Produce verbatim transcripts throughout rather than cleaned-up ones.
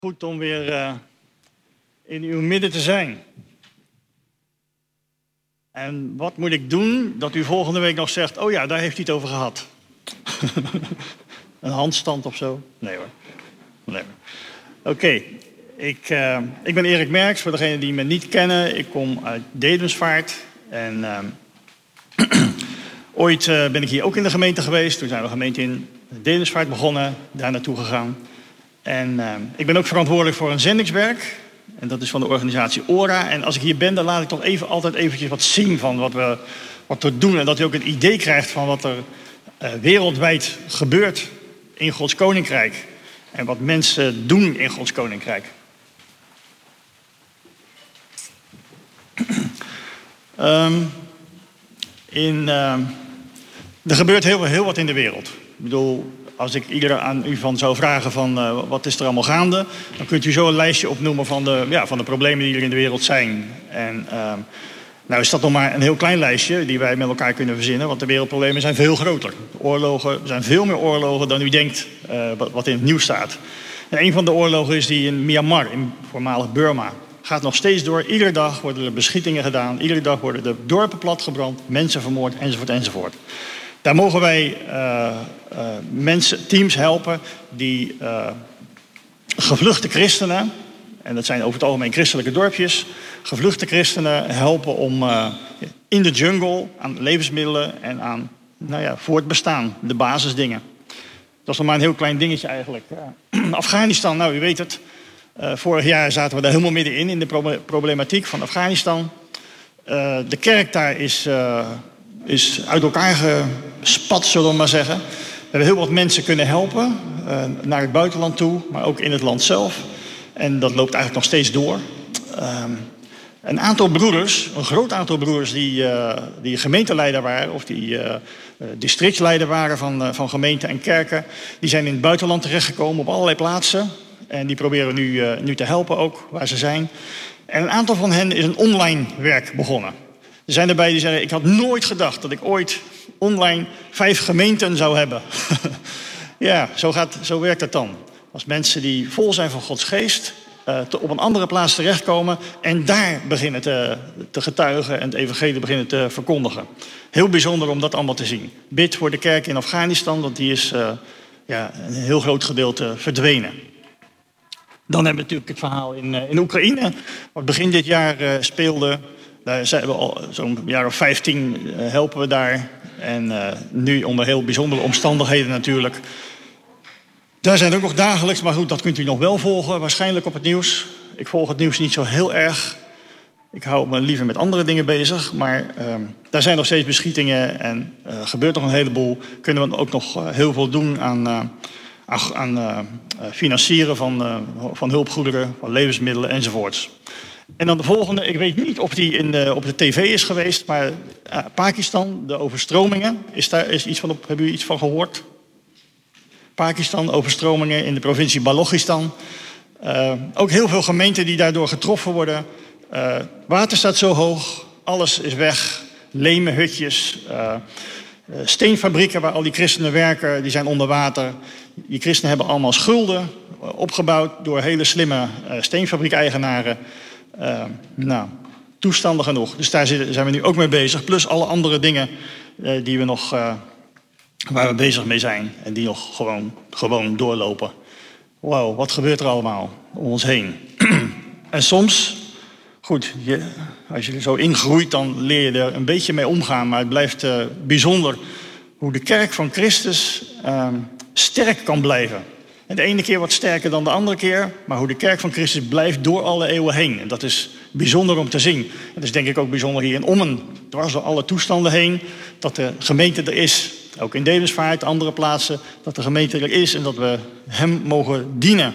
Goed om weer uh, in uw midden te zijn. En wat moet ik doen dat u volgende week nog zegt, oh ja, daar heeft hij het over gehad. Een handstand of zo? Nee hoor. Nee hoor. Oké, okay. ik, uh, ik ben Erik Merks, voor degenen die me niet kennen. Ik kom uit Dedemsvaart. En uh, ooit uh, ben ik hier ook in de gemeente geweest. Toen zijn we gemeente in Dedemsvaart begonnen, daar naartoe gegaan. En uh, ik ben ook verantwoordelijk voor een zendingswerk. En dat is van de organisatie ORA. En als ik hier ben, dan laat ik toch even, altijd eventjes wat zien van wat we, wat we doen. En dat u ook een idee krijgt van wat er uh, wereldwijd gebeurt in Gods Koninkrijk. En wat mensen doen in Gods Koninkrijk. um, in, uh, er gebeurt heel, heel wat in de wereld. Ik bedoel, als ik ieder aan u van zou vragen van uh, wat is er allemaal gaande, dan kunt u zo een lijstje opnoemen van de, ja, van de problemen die er in de wereld zijn. En uh, nou is dat nog maar een heel klein lijstje die wij met elkaar kunnen verzinnen, want de wereldproblemen zijn veel groter. Oorlogen, er zijn veel meer oorlogen dan u denkt uh, wat, wat in het nieuws staat. En een van de oorlogen is die in Myanmar, in voormalig Burma. Gaat nog steeds door. Iedere dag worden er beschietingen gedaan. Iedere dag worden de dorpen platgebrand, mensen vermoord, enzovoort, enzovoort. Daar mogen wij uh, uh, mensen, teams helpen die uh, gevluchte christenen, en dat zijn over het algemeen christelijke dorpjes, gevluchte christenen helpen om uh, in de jungle aan levensmiddelen en aan nou ja, voortbestaan, de basisdingen. Dat is nog maar een heel klein dingetje eigenlijk. Uh, Afghanistan, nou u weet het, uh, vorig jaar zaten we daar helemaal middenin in de problematiek van Afghanistan. Uh, de kerk daar is... Uh, is uit elkaar gespat, zullen we maar zeggen. We hebben heel wat mensen kunnen helpen, uh, naar het buitenland toe, maar ook in het land zelf. En dat loopt eigenlijk nog steeds door. Uh, een aantal broeders, een groot aantal broeders die, uh, die gemeenteleider waren, of die uh, districtsleider waren van, uh, van gemeenten en kerken, die zijn in het buitenland terechtgekomen op allerlei plaatsen. En die proberen nu, uh, nu te helpen ook, waar ze zijn. En een aantal van hen is een online werk begonnen. Er zijn erbij die zeggen, ik had nooit gedacht dat ik ooit online vijf gemeenten zou hebben. Ja, zo, gaat, zo werkt het dan. Als mensen die vol zijn van Gods geest uh, te, op een andere plaats terechtkomen en daar beginnen te, te getuigen en het evangelie beginnen te verkondigen. Heel bijzonder om dat allemaal te zien. Bid voor de kerk in Afghanistan, want die is uh, ja, een heel groot gedeelte verdwenen. Dan hebben we natuurlijk het verhaal in, uh, in Oekraïne, wat begin dit jaar uh, speelde. Daar zijn we al zo'n jaar of vijftien uh, helpen we daar. En uh, nu onder heel bijzondere omstandigheden natuurlijk. Daar zijn ook nog dagelijks, maar goed, dat kunt u nog wel volgen. Waarschijnlijk op het nieuws. Ik volg het nieuws niet zo heel erg. Ik hou me liever met andere dingen bezig. Maar uh, daar zijn nog steeds beschietingen en uh, gebeurt nog een heleboel. Kunnen we ook nog uh, heel veel doen aan, uh, aan uh, financieren van, uh, van hulpgoederen, van levensmiddelen enzovoorts. En dan de volgende, ik weet niet of die in de, op de tv is geweest, maar uh, Pakistan, de overstromingen, is daar is iets van op, hebben u iets van gehoord? Pakistan, overstromingen in de provincie Balochistan. Uh, ook heel veel gemeenten die daardoor getroffen worden. Uh, water staat zo hoog, alles is weg, leme hutjes, uh, uh, steenfabrieken waar al die christenen werken, die zijn onder water. Die christenen hebben allemaal schulden uh, opgebouwd door hele slimme uh, steenfabriekeigenaren. Uh, nou, toestanden genoeg. Dus daar zijn we nu ook mee bezig. Plus alle andere dingen uh, die we nog, uh, waar we bezig mee zijn. En die nog gewoon, gewoon doorlopen. Wauw, wat gebeurt er allemaal om ons heen? En soms, goed, je, als je er zo ingroeit, dan leer je er een beetje mee omgaan. Maar het blijft uh, bijzonder hoe de kerk van Christus uh, sterk kan blijven. En de ene keer wat sterker dan de andere keer. Maar hoe de kerk van Christus blijft door alle eeuwen heen. En dat is bijzonder om te zien. En dat is denk ik ook bijzonder hier in Ommen. Dwars door alle toestanden heen. Dat de gemeente er is. Ook in Dedemsvaart, andere plaatsen. Dat de gemeente er is en dat we hem mogen dienen.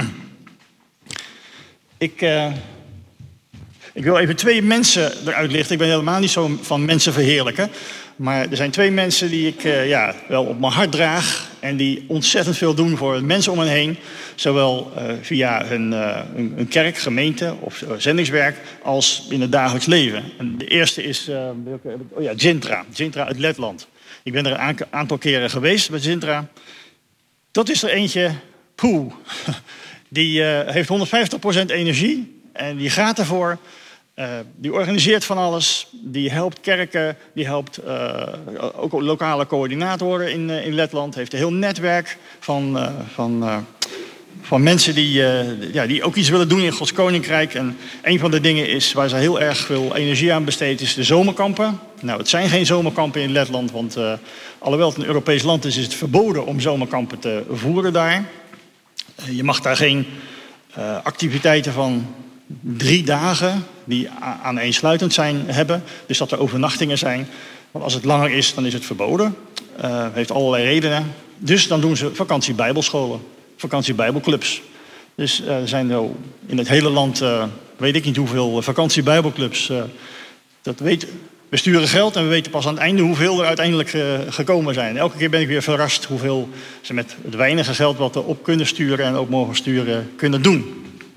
ik, uh, ik wil even twee mensen eruit lichten. Ik ben helemaal niet zo van mensen verheerlijken. Maar er zijn twee mensen die ik uh, ja, wel op mijn hart draag. En die ontzettend veel doen voor mensen om hen heen. Zowel uh, via hun, uh, hun, hun kerk, gemeente of uh, zendingswerk als in het dagelijks leven. En de eerste is uh, oh ja, Zintra. Zintra uit Letland. Ik ben er een aantal keren geweest bij Zintra. Dat is er eentje, poeh. Die uh, heeft honderdvijftig procent energie en die gaat ervoor. Uh, die organiseert van alles. Die helpt kerken, die helpt uh, ook lokale coördinatoren in, uh, in Letland. Heeft een heel netwerk van, uh, van, uh, van mensen die, uh, ja, die ook iets willen doen in Gods Koninkrijk. En een van de dingen is waar ze heel erg veel energie aan besteedt, is de zomerkampen. Nou, het zijn geen zomerkampen in Letland, want uh, alhoewel het een Europees land is, is het verboden om zomerkampen te voeren daar. Uh, je mag daar geen uh, activiteiten van drie dagen die aaneensluitend zijn hebben. Dus dat er overnachtingen zijn. Want als het langer is, dan is het verboden. Uh, heeft allerlei redenen. Dus dan doen ze vakantiebijbelscholen. Vakantiebijbelclubs. Dus uh, er zijn er in het hele land, uh, weet ik niet hoeveel vakantiebijbelclubs. Uh, dat weet, we sturen geld en we weten pas aan het einde hoeveel er uiteindelijk uh, gekomen zijn. Elke keer ben ik weer verrast hoeveel ze met het weinige geld wat er op kunnen sturen en ook mogen sturen, kunnen doen.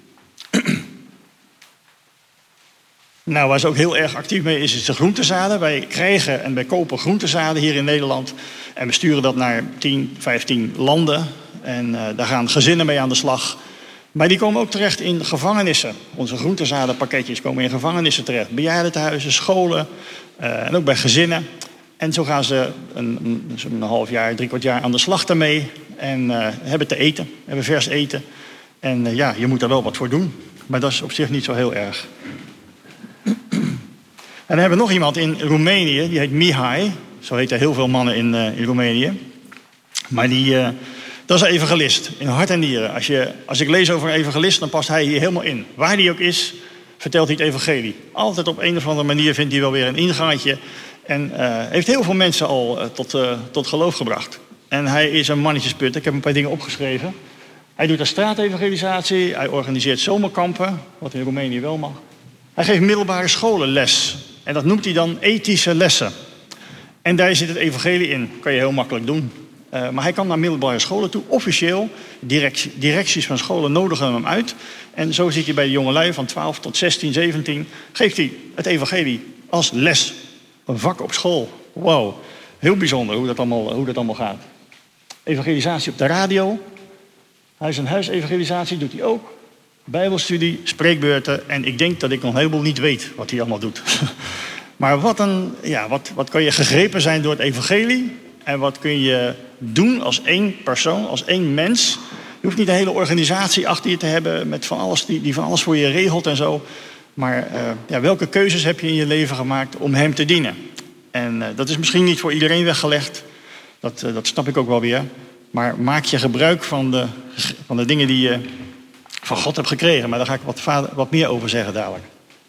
Nou, waar ze ook heel erg actief mee is, is de groentezaden. Wij krijgen en wij kopen groentezaden hier in Nederland. En we sturen dat naar tien, vijftien landen. En uh, daar gaan gezinnen mee aan de slag. Maar die komen ook terecht in gevangenissen. Onze groentezadenpakketjes komen in gevangenissen terecht. Bejaardentehuizen, scholen uh, en ook bij gezinnen. En zo gaan ze een, een, een half jaar, drie kwart jaar aan de slag daarmee. En uh, hebben te eten, hebben vers eten. En uh, ja, je moet daar wel wat voor doen. Maar dat is op zich niet zo heel erg. En dan hebben we nog iemand in Roemenië, die heet Mihai. Zo heten heel veel mannen in, uh, in Roemenië. Maar die, uh, dat is een evangelist, in hart en nieren. Als, je, als ik lees over een evangelist, dan past hij hier helemaal in. Waar hij ook is, vertelt hij het evangelie. Altijd op een of andere manier vindt hij wel weer een ingangetje. En uh, heeft heel veel mensen al uh, tot, uh, tot geloof gebracht. En hij is een mannetjesput. Ik heb een paar dingen opgeschreven. Hij doet de straatevangelisatie. Hij organiseert zomerkampen, wat in Roemenië wel mag. Hij geeft middelbare scholen les. En dat noemt hij dan ethische lessen. En daar zit het evangelie in. Kan je heel makkelijk doen. Uh, maar hij kan naar middelbare scholen toe. Officieel, direct, directies van scholen nodigen hem uit. En zo zit hij bij de jongelui van twaalf tot zestien, zeventien. Geeft hij het evangelie als les. Een vak op school. Wauw. Heel bijzonder hoe dat allemaal, hoe dat allemaal gaat. Evangelisatie op de radio. Huis en huis evangelisatie doet hij ook. Bijbelstudie, spreekbeurten. En ik denk dat ik nog een heleboel niet weet wat hij allemaal doet. Maar wat, een, ja, wat, wat kan je gegrepen zijn door het evangelie? En wat kun je doen als één persoon, als één mens? Je hoeft niet een hele organisatie achter je te hebben met van alles, die, die van alles voor je regelt en zo. Maar uh, ja, welke keuzes heb je in je leven gemaakt om hem te dienen? En uh, dat is misschien niet voor iedereen weggelegd. Dat, uh, dat snap ik ook wel weer. Maar maak je gebruik van de, van de dingen die je van God hebt gekregen. Maar daar ga ik wat, vader, wat meer over zeggen dadelijk.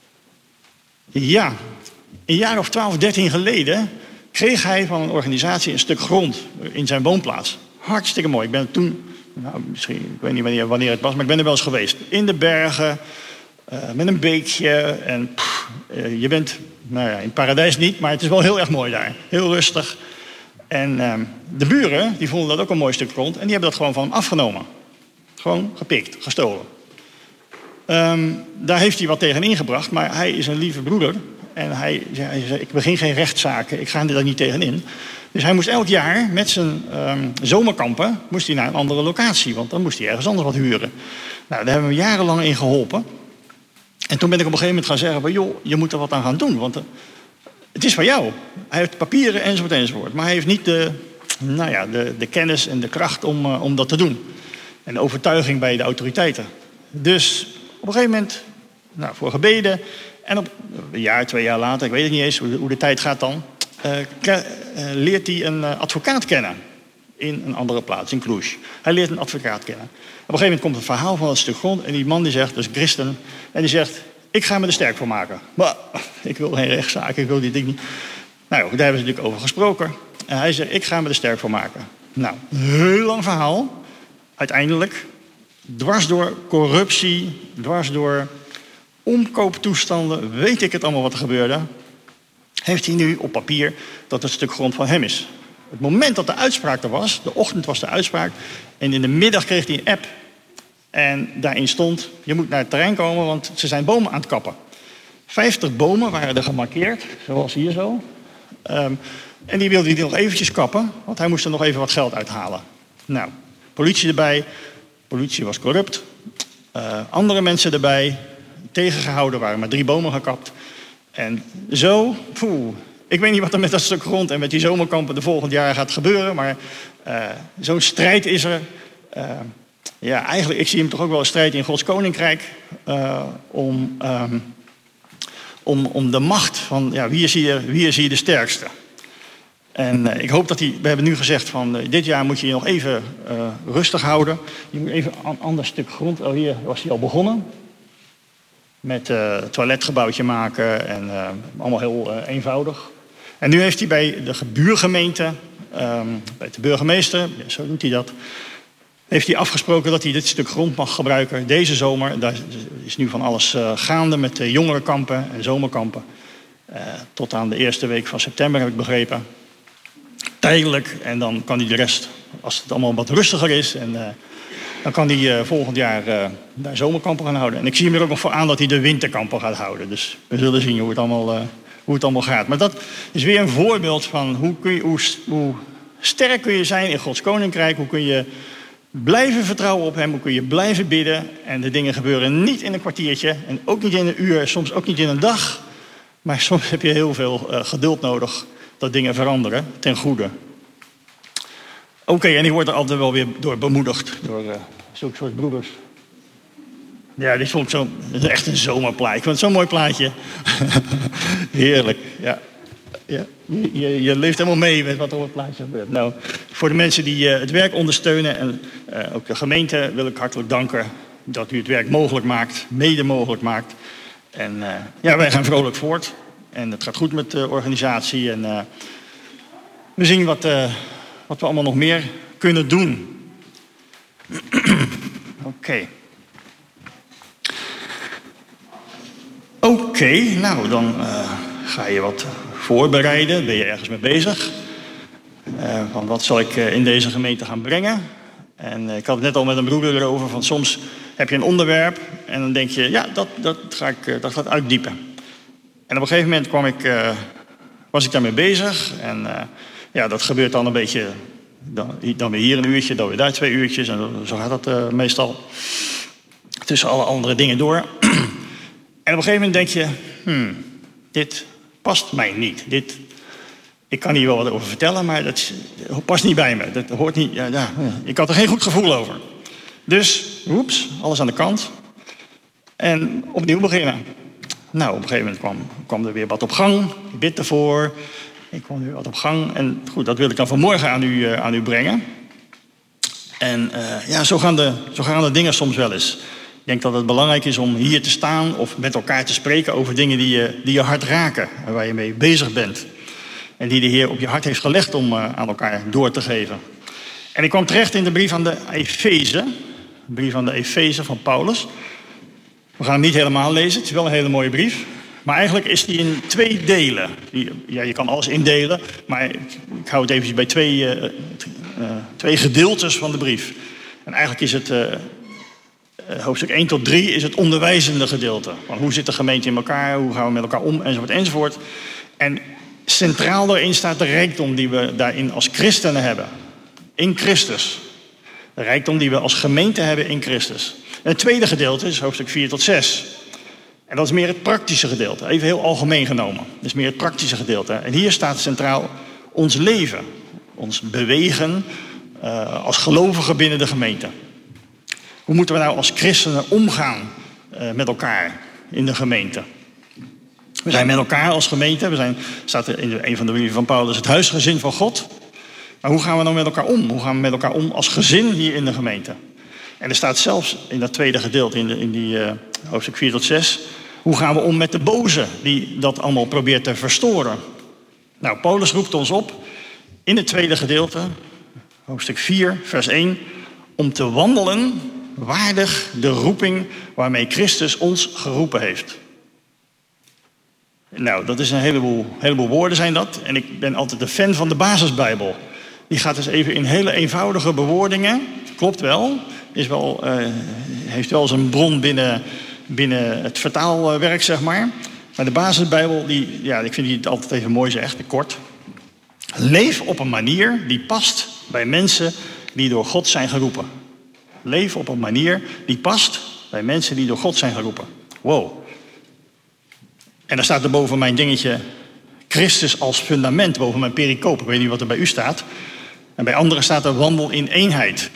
Ja, een jaar of twaalf, dertien geleden kreeg hij van een organisatie een stuk grond in zijn woonplaats. Hartstikke mooi. Ik ben toen, nou, misschien, ik weet niet wanneer, wanneer het was, maar ik ben er wel eens geweest. In de bergen, uh, met een beekje. En pff, uh, je bent, nou ja, in het paradijs niet, maar het is wel heel erg mooi daar. Heel rustig. En uh, de buren, die vonden dat ook een mooi stuk grond. En die hebben dat gewoon van hem afgenomen. Gewoon gepikt, gestolen. Um, daar heeft hij wat tegen ingebracht, maar hij is een lieve broeder. En hij, hij zei, ik begin geen rechtszaken, ik ga er niet tegenin. Dus hij moest elk jaar met zijn um, zomerkampen moest hij naar een andere locatie. Want dan moest hij ergens anders wat huren. Nou, daar hebben we jarenlang in geholpen. En toen ben ik op een gegeven moment gaan zeggen, van, joh, je moet er wat aan gaan doen. Want uh, het is van jou. Hij heeft papieren enzovoort enzovoort. Maar hij heeft niet de, nou ja, de, de kennis en de kracht om, uh, om dat te doen. En de overtuiging bij de autoriteiten. Dus op een gegeven moment, nou, voor gebeden. En op een jaar, twee jaar later, ik weet het niet eens hoe de, hoe de tijd gaat dan. Uh, uh, leert hij een uh, advocaat kennen. In een andere plaats, in Cluj. Hij leert een advocaat kennen. Op een gegeven moment komt het verhaal van het stuk grond. En die man die zegt, dus christen. En die zegt, ik ga me er sterk voor maken. Maar ik wil geen rechtszaak, ik wil die ding niet. Nou, daar hebben ze natuurlijk over gesproken. En hij zegt, ik ga me er sterk voor maken. Nou, een heel lang verhaal. Uiteindelijk, dwars door corruptie, dwars door omkooptoestanden, weet ik het allemaal wat er gebeurde, heeft hij nu op papier dat het stuk grond van hem is. Het moment dat de uitspraak er was, de ochtend was de uitspraak, en in de middag kreeg hij een app. En daarin stond, je moet naar het terrein komen, want ze zijn bomen aan het kappen. vijftig bomen waren er gemarkeerd, zoals hier zo. Um, en die wilde hij nog eventjes kappen, want hij moest er nog even wat geld uithalen. Nou, politie erbij. Politie was corrupt. uh, andere mensen erbij. Tegengehouden, waren maar drie bomen gekapt. En zo, poeh, ik weet niet wat er met dat stuk grond en met die zomerkampen de volgend jaar gaat gebeuren. Maar uh, zo'n strijd is er. Uh, ja, eigenlijk, ik zie hem toch ook wel een strijd in Gods koninkrijk. Uh, om, um, om, om de macht van, ja, wie is hier, wie is hier de sterkste? En uh, ik hoop dat hij, we hebben nu gezegd van uh, dit jaar moet je je nog even uh, rustig houden. Je moet even een ander stuk grond, oh hier was hij al begonnen. Met uh, het toiletgebouwtje maken en uh, allemaal heel uh, eenvoudig. En nu heeft hij bij de buurgemeente, um, bij de burgemeester, ja, zo doet hij dat, heeft hij afgesproken dat hij dit stuk grond mag gebruiken deze zomer. Daar is nu van alles uh, gaande met uh, jongerenkampen en zomerkampen. Uh, tot aan de eerste week van september heb ik begrepen. Tijdelijk en dan kan hij de rest, als het allemaal wat rustiger is, en uh, dan kan hij uh, volgend jaar uh, daar zomerkampen gaan houden. En ik zie hem er ook nog voor aan dat hij de winterkampen gaat houden. Dus we zullen zien hoe het allemaal, uh, hoe het allemaal gaat. Maar dat is weer een voorbeeld van hoe, kun je, hoe, hoe sterk kun je zijn in Gods koninkrijk. Hoe kun je blijven vertrouwen op hem. Hoe kun je blijven bidden. En de dingen gebeuren niet in een kwartiertje. En ook niet in een uur. Soms ook niet in een dag. Maar soms heb je heel veel uh, geduld nodig dat dingen veranderen ten goede. Oké, okay, en ik word er altijd wel weer door bemoedigd. Door uh, zulke soort broeders. Ja, dit vond ik zo, dit is echt een zomerplaatje. Ik vond het zo'n mooi plaatje. Heerlijk, ja. ja. Je, je, je leeft helemaal mee met wat er op het plaatje gebeurt. Nou, voor de mensen die uh, het werk ondersteunen en uh, ook de gemeente wil ik hartelijk danken dat u het werk mogelijk maakt, mede mogelijk maakt. En uh, ja, wij gaan vrolijk voort. En het gaat goed met de organisatie. En uh, we zien wat, uh, wat we allemaal nog meer kunnen doen. Oké. Okay. Oké, okay, nou dan uh, ga je wat voorbereiden. Ben je ergens mee bezig? Uh, van wat zal ik uh, in deze gemeente gaan brengen? En uh, ik had het net al met een broeder erover. Van soms heb je een onderwerp en dan denk je, ja, dat, dat, ga ik, uh, dat gaat uitdiepen. En op een gegeven moment kwam ik, uh, was ik daarmee bezig. En uh, ja, dat gebeurt dan een beetje, dan, dan weer hier een uurtje, dan weer daar twee uurtjes. En zo gaat dat uh, meestal tussen alle andere dingen door. En op een gegeven moment denk je, hmm, dit past mij niet. Dit, ik kan hier wel wat over vertellen, maar dat past niet bij me. Dat hoort niet, ja, ja, ik had er geen goed gevoel over. Dus, oeps, alles aan de kant. En opnieuw beginnen. Nou, op een gegeven moment kwam, kwam er weer wat op gang. Ik bid ervoor. Ik kwam weer wat op gang. En goed, dat wil ik dan vanmorgen aan u, uh, aan u brengen. En uh, ja, zo gaan, de, zo gaan de dingen soms wel eens. Ik denk dat het belangrijk is om hier te staan of met elkaar te spreken over dingen die je, die je hart raken. En waar je mee bezig bent. En die de Heer op je hart heeft gelegd om uh, aan elkaar door te geven. En ik kwam terecht in de brief aan de Efeze. De brief aan de Efeze van Paulus. We gaan hem niet helemaal lezen, het is wel een hele mooie brief. Maar eigenlijk is die in twee delen. Ja, je kan alles indelen, maar ik hou het even bij twee, uh, uh, twee gedeeltes van de brief. En eigenlijk is het, uh, uh, hoofdstuk één tot drie is het onderwijzende gedeelte. Van hoe zit de gemeente in elkaar, hoe gaan we met elkaar om, enzovoort, enzovoort. En centraal daarin staat de rijkdom die we daarin als christenen hebben. In Christus. De rijkdom die we als gemeente hebben in Christus. En het tweede gedeelte is hoofdstuk vier tot zes. En dat is meer het praktische gedeelte. Even heel algemeen genomen. Dat is meer het praktische gedeelte. En hier staat centraal ons leven. Ons bewegen uh, als gelovigen binnen de gemeente. Hoe moeten we nou als christenen omgaan uh, met elkaar in de gemeente? We zijn met elkaar als gemeente. We zijn, staat er in een van de brieven van Paulus, het huisgezin van God. Maar hoe gaan we nou met elkaar om? Hoe gaan we met elkaar om als gezin hier in de gemeente? En er staat zelfs in dat tweede gedeelte, in, de, in die uh, hoofdstuk vier tot zes... hoe gaan we om met de boze die dat allemaal probeert te verstoren? Nou, Paulus roept ons op in het tweede gedeelte, hoofdstuk vier, vers één... om te wandelen waardig de roeping waarmee Christus ons geroepen heeft. Nou, dat is een heleboel, heleboel woorden zijn dat. En ik ben altijd een fan van de basisbijbel. Die gaat dus even in hele eenvoudige bewoordingen. Klopt wel. Is wel uh, heeft wel zijn bron binnen, binnen het vertaalwerk, zeg maar. Maar de basisbijbel, die, ja, ik vind die het altijd even mooi zegt, kort. Leef op een manier die past bij mensen die door God zijn geroepen. Leef op een manier die past bij mensen die door God zijn geroepen. Wow. En dan staat er boven mijn dingetje Christus als fundament, boven mijn pericoop. Ik weet niet wat er bij u staat. En bij anderen staat er wandel in eenheid.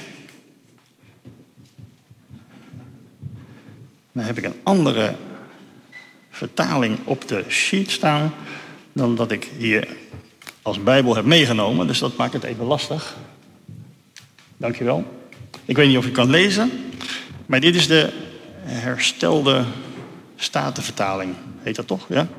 Dan heb ik een andere vertaling op de sheet staan dan dat ik hier als Bijbel heb meegenomen. Dus dat maakt het even lastig. Dankjewel. Ik weet niet of u kan lezen, maar dit is de herstelde statenvertaling. Heet dat toch? Ja?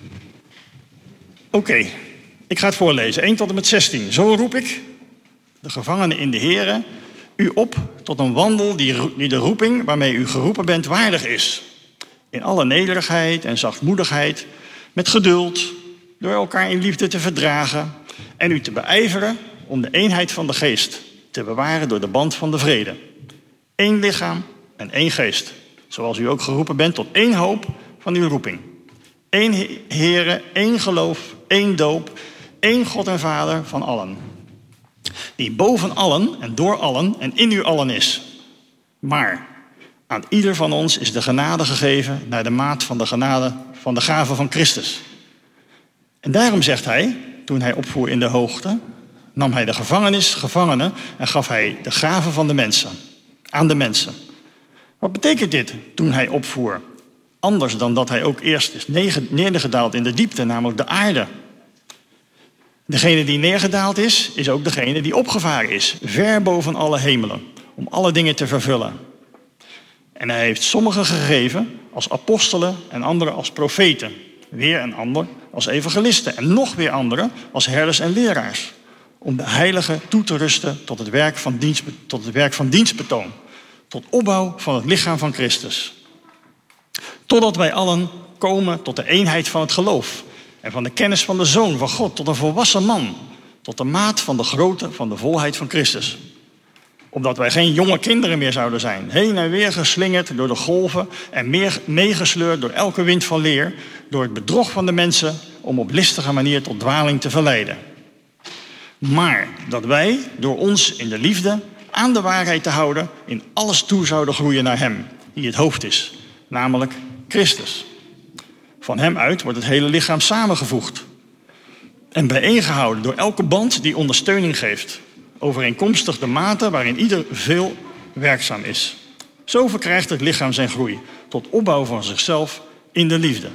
Oké, okay. Ik ga het voorlezen. één tot en met zestien. Zo roep ik, de gevangenen in de Here, u op tot een wandel die, die de roeping waarmee u geroepen bent waardig is. In alle nederigheid en zachtmoedigheid, met geduld, door elkaar in liefde te verdragen en u te beijveren om de eenheid van de geest te bewaren door de band van de vrede. Eén lichaam en één geest, zoals u ook geroepen bent tot één hoop van uw roeping. Eén Heere, één geloof, één doop, één God en Vader van allen. Die boven allen en door allen en in u allen is. Maar aan ieder van ons is de genade gegeven naar de maat van de genade van de gave van Christus. En daarom zegt hij, toen hij opvoer in de hoogte, nam hij de gevangenis, gevangenen en gaf hij de gave van de mensen, aan de mensen. Wat betekent dit toen hij opvoer? Anders dan dat hij ook eerst is neergedaald in de diepte, namelijk de aarde. Degene die neergedaald is, is ook degene die opgevaren is, ver boven alle hemelen, om alle dingen te vervullen. En hij heeft sommigen gegeven als apostelen en anderen als profeten, weer een ander als evangelisten en nog weer anderen als herders en leraars, om de heiligen toe te rusten tot het werk van dienst, tot het werk van dienstbetoon, tot opbouw van het lichaam van Christus. Totdat wij allen komen tot de eenheid van het geloof en van de kennis van de Zoon van God, tot een volwassen man, tot de maat van de grootte van de volheid van Christus. Opdat wij geen jonge kinderen meer zouden zijn, heen en weer geslingerd door de golven en meer meegesleurd door elke wind van leer, door het bedrog van de mensen om op listige manier tot dwaling te verleiden. Maar dat wij, door ons in de liefde aan de waarheid te houden, in alles toe zouden groeien naar Hem, die het hoofd is, namelijk Christus. Van Hem uit wordt het hele lichaam samengevoegd en bijeengehouden door elke band die ondersteuning geeft, overeenkomstig de mate waarin ieder veel werkzaam is. Zo verkrijgt het lichaam zijn groei, tot opbouw van zichzelf in de liefde.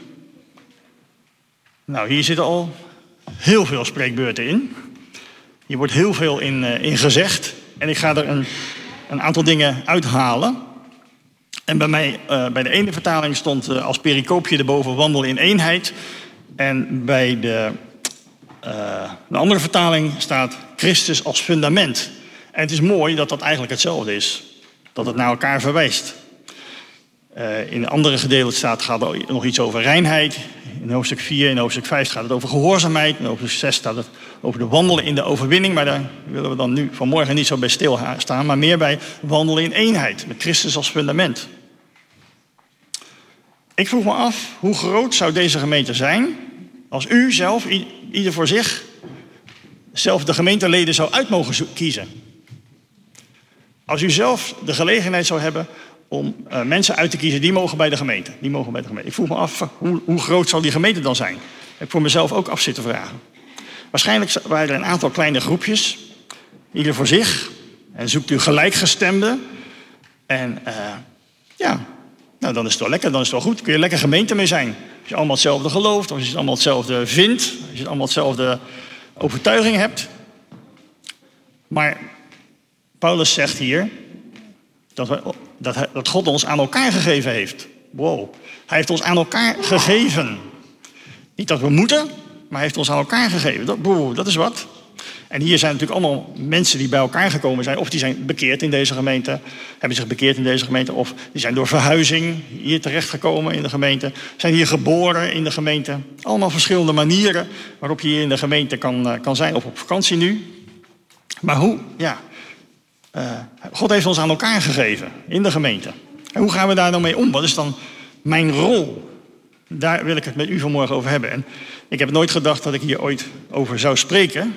Nou, hier zitten al heel veel spreekbeurten in. Hier wordt heel veel in, uh, in gezegd. En ik ga er een, een aantal dingen uithalen. En bij mij, uh, bij de ene vertaling stond uh, als pericoopje erboven wandel in eenheid. En bij de, uh, de andere vertaling staat Christus als fundament. En het is mooi dat dat eigenlijk hetzelfde is. Dat het naar elkaar verwijst. Uh, in andere gedeelte staat, gaat er nog iets over reinheid. In hoofdstuk vier, in hoofdstuk vijf gaat het over gehoorzaamheid. In hoofdstuk zes staat het over de wandelen in de overwinning. Maar daar willen we dan nu vanmorgen niet zo bij stilstaan. Maar meer bij wandelen in eenheid. Met Christus als fundament. Ik vroeg me af, hoe groot zou deze gemeente zijn als u zelf, ieder voor zich, zelf de gemeenteleden zou uit mogen kiezen. Als u zelf de gelegenheid zou hebben om uh, mensen uit te kiezen, die mogen bij de gemeente. Die mogen bij de gemeente. Ik vroeg me af, hoe, hoe groot zal die gemeente dan zijn? Heb ik voor mezelf ook af zitten vragen. Waarschijnlijk waren er een aantal kleine groepjes, ieder voor zich. En zoekt u gelijkgestemden. En uh, ja, nou, dan is het wel lekker, dan is het wel goed. Kun je lekker gemeente mee zijn. Als je allemaal hetzelfde gelooft, of als je het allemaal hetzelfde vindt, als je het allemaal hetzelfde overtuiging hebt. Maar Paulus zegt hier dat, we, dat, hij, dat God ons aan elkaar gegeven heeft. Wow. Hij heeft ons aan elkaar gegeven. Niet dat we moeten, maar hij heeft ons aan elkaar gegeven. Dat, wow, dat is wat. En hier zijn natuurlijk allemaal mensen die bij elkaar gekomen zijn. Of die zijn bekeerd in deze gemeente. Hebben zich bekeerd in deze gemeente. Of die zijn door verhuizing hier terechtgekomen in de gemeente. Zijn hier geboren in de gemeente. Allemaal verschillende manieren waarop je hier in de gemeente kan, kan zijn. Of op vakantie nu. Maar hoe? Ja. Uh, God heeft ons aan elkaar gegeven in de gemeente. En hoe gaan we daar nou mee om? Wat is dan mijn rol? Daar wil ik het met u vanmorgen over hebben. En ik heb nooit gedacht dat ik hier ooit over zou spreken.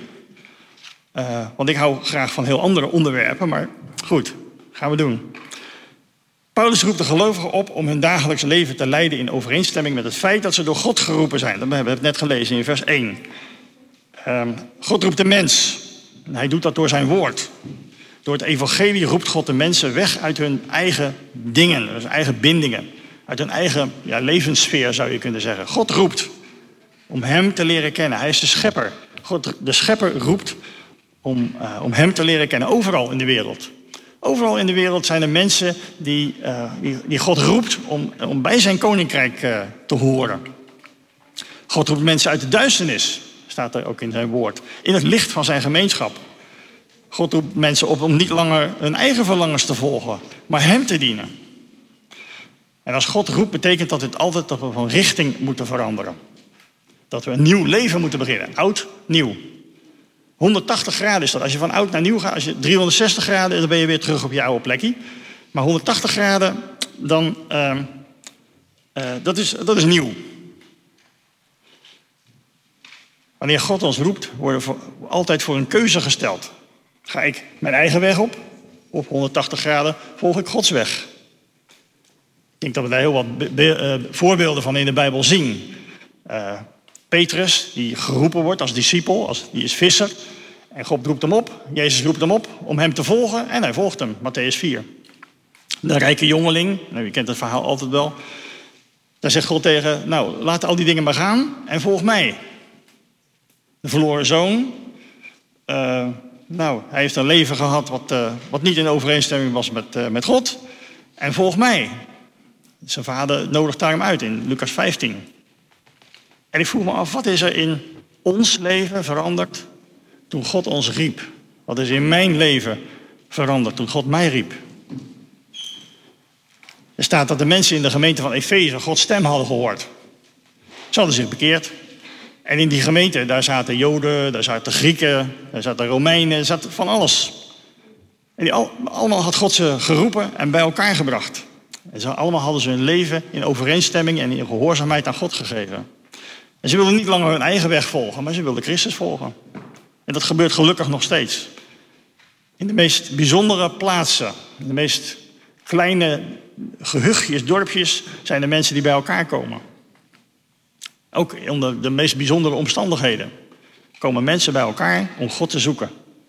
Uh, want ik hou graag van heel andere onderwerpen. Maar goed, gaan we doen. Paulus roept de gelovigen op om hun dagelijks leven te leiden in overeenstemming met het feit dat ze door God geroepen zijn. Dat hebben we het net gelezen in vers één. Um, God roept de mens. En hij doet dat door zijn woord. Door het evangelie roept God de mensen weg uit hun eigen dingen, dus eigen bindingen. Uit hun eigen ja, levenssfeer zou je kunnen zeggen. God roept om hem te leren kennen. Hij is de schepper. God, de schepper roept om, uh, om hem te leren kennen. Overal in de wereld. Overal in de wereld zijn er mensen die, uh, die, die God roept om, om bij zijn koninkrijk uh, te horen. God roept mensen uit de duisternis, staat er ook in zijn woord. In het licht van zijn gemeenschap. God roept mensen op om niet langer hun eigen verlangens te volgen, maar hem te dienen. En als God roept, betekent dat het altijd dat we van richting moeten veranderen. Dat we een nieuw leven moeten beginnen. Oud, nieuw. honderdtachtig graden is dat. Als je van oud naar nieuw gaat, als je driehonderdzestig graden, dan ben je weer terug op je oude plekje. Maar honderdtachtig graden, dan, uh, uh, dat, is, dat is nieuw. Wanneer God ons roept, worden we altijd voor een keuze gesteld. Ga ik mijn eigen weg op? Op honderdtachtig graden volg ik Gods weg. Ik denk dat we daar heel wat be- be- uh, voorbeelden van in de Bijbel zien. Uh, Petrus, die geroepen wordt als discipel, als, die is visser. En God roept hem op, Jezus roept hem op om hem te volgen en hij volgt hem, Mattheüs vier. De rijke jongeling, nou, je kent het verhaal altijd wel. Daar zegt God tegen, nou, laat al die dingen maar gaan en volg mij. De verloren zoon, uh, nou, hij heeft een leven gehad wat, uh, wat niet in overeenstemming was met, uh, met God. En volg mij. Zijn vader nodigt daar hem uit in Lucas vijftien. En ik vroeg me af, wat is er in ons leven veranderd toen God ons riep? Wat is in mijn leven veranderd toen God mij riep? Er staat dat de mensen in de gemeente van Efeze Gods stem hadden gehoord. Ze hadden zich bekeerd. En in die gemeente, daar zaten Joden, daar zaten Grieken, daar zaten Romeinen, daar zat van alles. En die al, allemaal had God ze geroepen en bij elkaar gebracht. En ze allemaal hadden ze hun leven in overeenstemming en in gehoorzaamheid aan God gegeven. En ze wilden niet langer hun eigen weg volgen, maar ze wilden Christus volgen. En dat gebeurt gelukkig nog steeds. In de meest bijzondere plaatsen, in de meest kleine gehuchtjes, dorpjes, zijn er mensen die bij elkaar komen. Ook onder de meest bijzondere omstandigheden komen mensen bij elkaar om God te zoeken.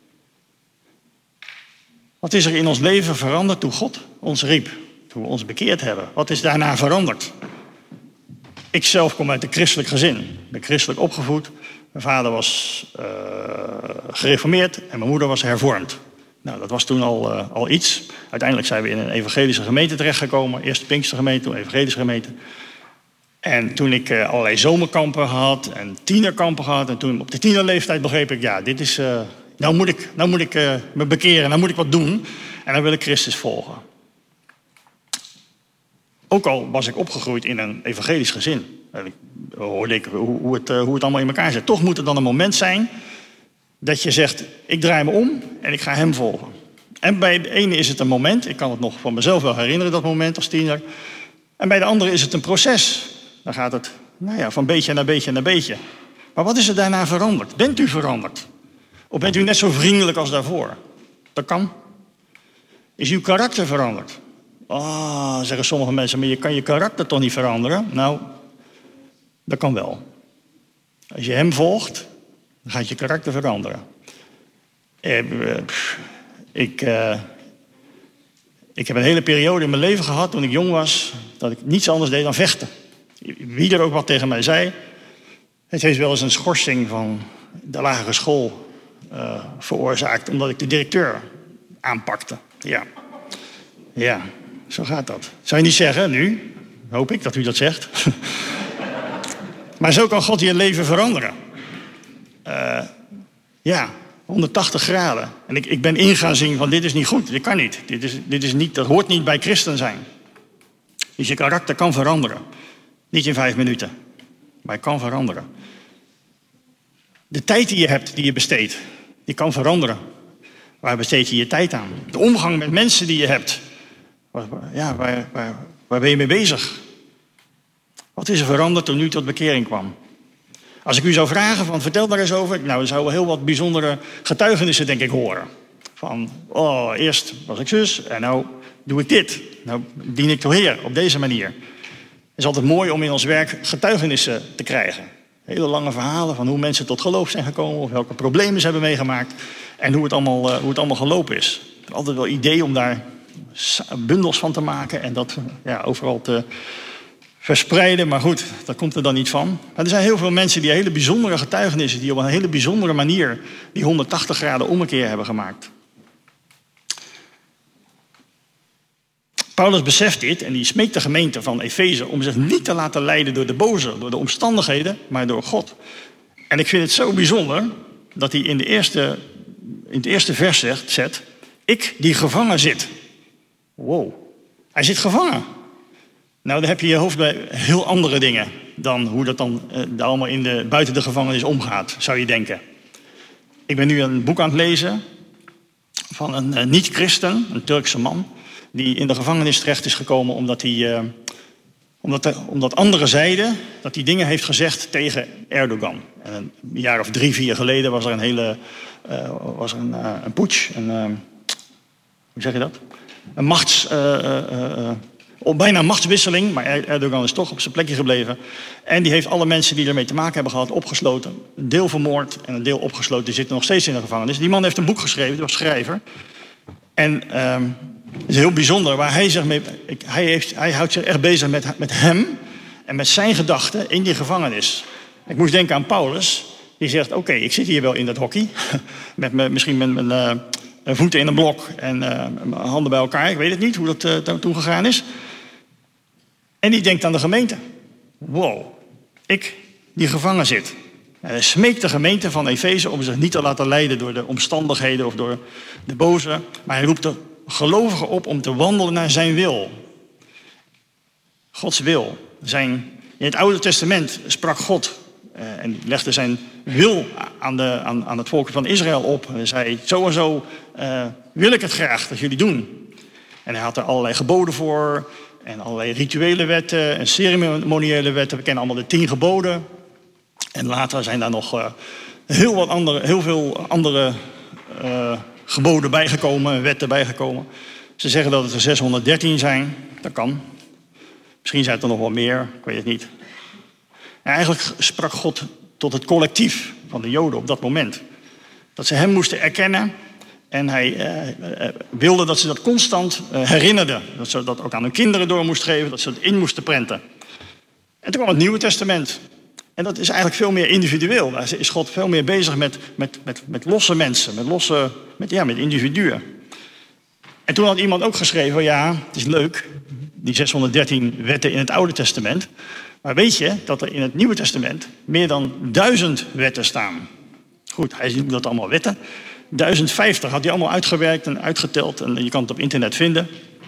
Wat is er in ons leven veranderd toen God ons riep? Toen we ons bekeerd hebben. Wat is daarna veranderd? Ik zelf kom uit een christelijk gezin. Ik ben christelijk opgevoed. Mijn vader was uh, gereformeerd en mijn moeder was hervormd. Nou, dat was toen al, uh, al iets. Uiteindelijk zijn we in een evangelische gemeente terechtgekomen. Eerst de Pinkstergemeente, toen evangelische gemeente. En toen ik uh, allerlei zomerkampen had en tienerkampen had. En toen op de tienerleeftijd begreep ik, ja, dit is... Uh, nou moet ik, nou moet ik uh, me bekeren, nou moet ik wat doen. En dan wil ik Christus volgen. Ook al was ik opgegroeid in een evangelisch gezin. Ik hoorde ik hoe, hoe, het, hoe het allemaal in elkaar zit. Toch moet er dan een moment zijn dat je zegt, ik draai me om en ik ga hem volgen. En bij de ene is het een moment, ik kan het nog van mezelf wel herinneren, dat moment als tiener. En bij de andere is het een proces. Dan gaat het nou ja, van beetje naar beetje naar beetje. Maar wat is er daarna veranderd? Bent u veranderd? Of bent u net zo vriendelijk als daarvoor? Dat kan. Is uw karakter veranderd? Ah, oh, zeggen sommige mensen, maar je kan je karakter toch niet veranderen? Nou, dat kan wel. Als je hem volgt, dan gaat je karakter veranderen. Ik, uh, ik heb een hele periode in mijn leven gehad, toen ik jong was, dat ik niets anders deed dan vechten. Wie er ook wat tegen mij zei. Het heeft wel eens een schorsing van de lagere school uh, veroorzaakt, omdat ik de directeur aanpakte. Ja, ja, zo gaat dat. Zou je niet zeggen nu? Hoop ik dat u dat zegt. Maar zo kan God je leven veranderen. Uh, ja, honderdtachtig graden. En ik, ik ben in gaan zien van dit is niet goed, dit kan niet. Dit, is, dit is niet. Dat hoort niet bij christen zijn. Dus je karakter kan veranderen. Niet in vijf minuten, maar het kan veranderen. De tijd die je hebt, die je besteedt, die kan veranderen. Waar besteed je je tijd aan? De omgang met mensen die je hebt. Waar, ja, waar, waar, waar ben je mee bezig? Wat is er veranderd toen u tot bekering kwam? Als ik u zou vragen, van, vertel daar eens over. Nou, dan zouden we heel wat bijzondere getuigenissen, denk ik, horen. Van, oh, eerst was ik zus en nou doe ik dit. Nou dien ik de Heer op deze manier. Het is altijd mooi om in ons werk getuigenissen te krijgen. Hele lange verhalen van hoe mensen tot geloof zijn gekomen, of welke problemen ze hebben meegemaakt en hoe het allemaal, uh, hoe het allemaal gelopen is. Ik heb altijd wel idee om daar bundels van te maken en dat ja, overal te verspreiden. Maar goed, dat komt er dan niet van. Maar er zijn heel veel mensen die hele bijzondere getuigenissen, die op een hele bijzondere manier die honderdtachtig graden ommekeer hebben gemaakt. Paulus beseft dit en die smeekt de gemeente van Efeze om zich niet te laten leiden door de boze, door de omstandigheden, maar door God. En ik vind het zo bijzonder dat hij in, de eerste, in het eerste vers zegt, zet, ik die gevangen zit. Wow, hij zit gevangen. Nou, dan heb je je hoofd bij heel andere dingen dan hoe dat dan eh, allemaal in de, buiten de gevangenis omgaat, zou je denken. Ik ben nu een boek aan het lezen van een uh, niet-christen, een Turkse man, die in de gevangenis terecht is gekomen omdat hij, uh, omdat, de, omdat anderen zeiden dat hij dingen heeft gezegd tegen Erdogan. En een jaar of drie, vier geleden was er een hele, uh, was er een, uh, een putsch, een, uh, hoe zeg je dat? Een machts, uh, uh, uh, bijna een machtswisseling, maar Erdogan is toch op zijn plekje gebleven. En die heeft alle mensen die ermee te maken hebben gehad opgesloten. Een deel vermoord en een deel opgesloten, die zitten nog steeds in de gevangenis. Die man heeft een boek geschreven, die was schrijver. En uh, het is heel bijzonder, waar hij zich mee, hij, heeft, hij houdt zich echt bezig met, met hem en met zijn gedachten in die gevangenis. Ik moest denken aan Paulus, die zegt, oké, okay, ik zit hier wel in dat hockey, met me, misschien met mijn uh, voeten in een blok en uh, mijn handen bij elkaar, ik weet het niet hoe dat uh, toen gegaan is. En die denkt aan de gemeente. Wow, ik die gevangen zit. En hij smeekt de gemeente van Efeze om zich niet te laten leiden door de omstandigheden of door de boze, maar hij roept de gelovigen op om te wandelen naar zijn wil. Gods wil. Zijn, in het Oude Testament sprak God uh, en legde zijn wil aan, de, aan, aan het volk van Israël op. Hij zei, zo en zo uh, wil ik het graag dat jullie doen. En hij had er allerlei geboden voor en allerlei rituele wetten en ceremoniële wetten. We kennen allemaal de tien geboden. En later zijn daar nog uh, heel, wat andere, heel veel andere uh, geboden bijgekomen, wetten bijgekomen. Ze zeggen dat het er zeshonderddertien zijn. Dat kan. Misschien zijn het er nog wel meer, ik weet het niet. En eigenlijk sprak God tot het collectief van de Joden op dat moment. Dat ze hem moesten erkennen. En hij uh, uh, wilde dat ze dat constant uh, herinnerden. Dat ze dat ook aan hun kinderen door moesten geven. Dat ze het in moesten prenten. En toen kwam het Nieuwe Testament. En dat is eigenlijk veel meer individueel. Daar is God veel meer bezig met, met, met, met losse mensen. Met, losse, met, ja, met individuen. En toen had iemand ook geschreven, ja, het is leuk, die zeshonderddertien wetten in het Oude Testament. Maar weet je dat er in het Nieuwe Testament meer dan duizend wetten staan? Goed, hij noemt dat allemaal wetten. duizend vijftig had hij allemaal uitgewerkt en uitgeteld. En je kan het op internet vinden.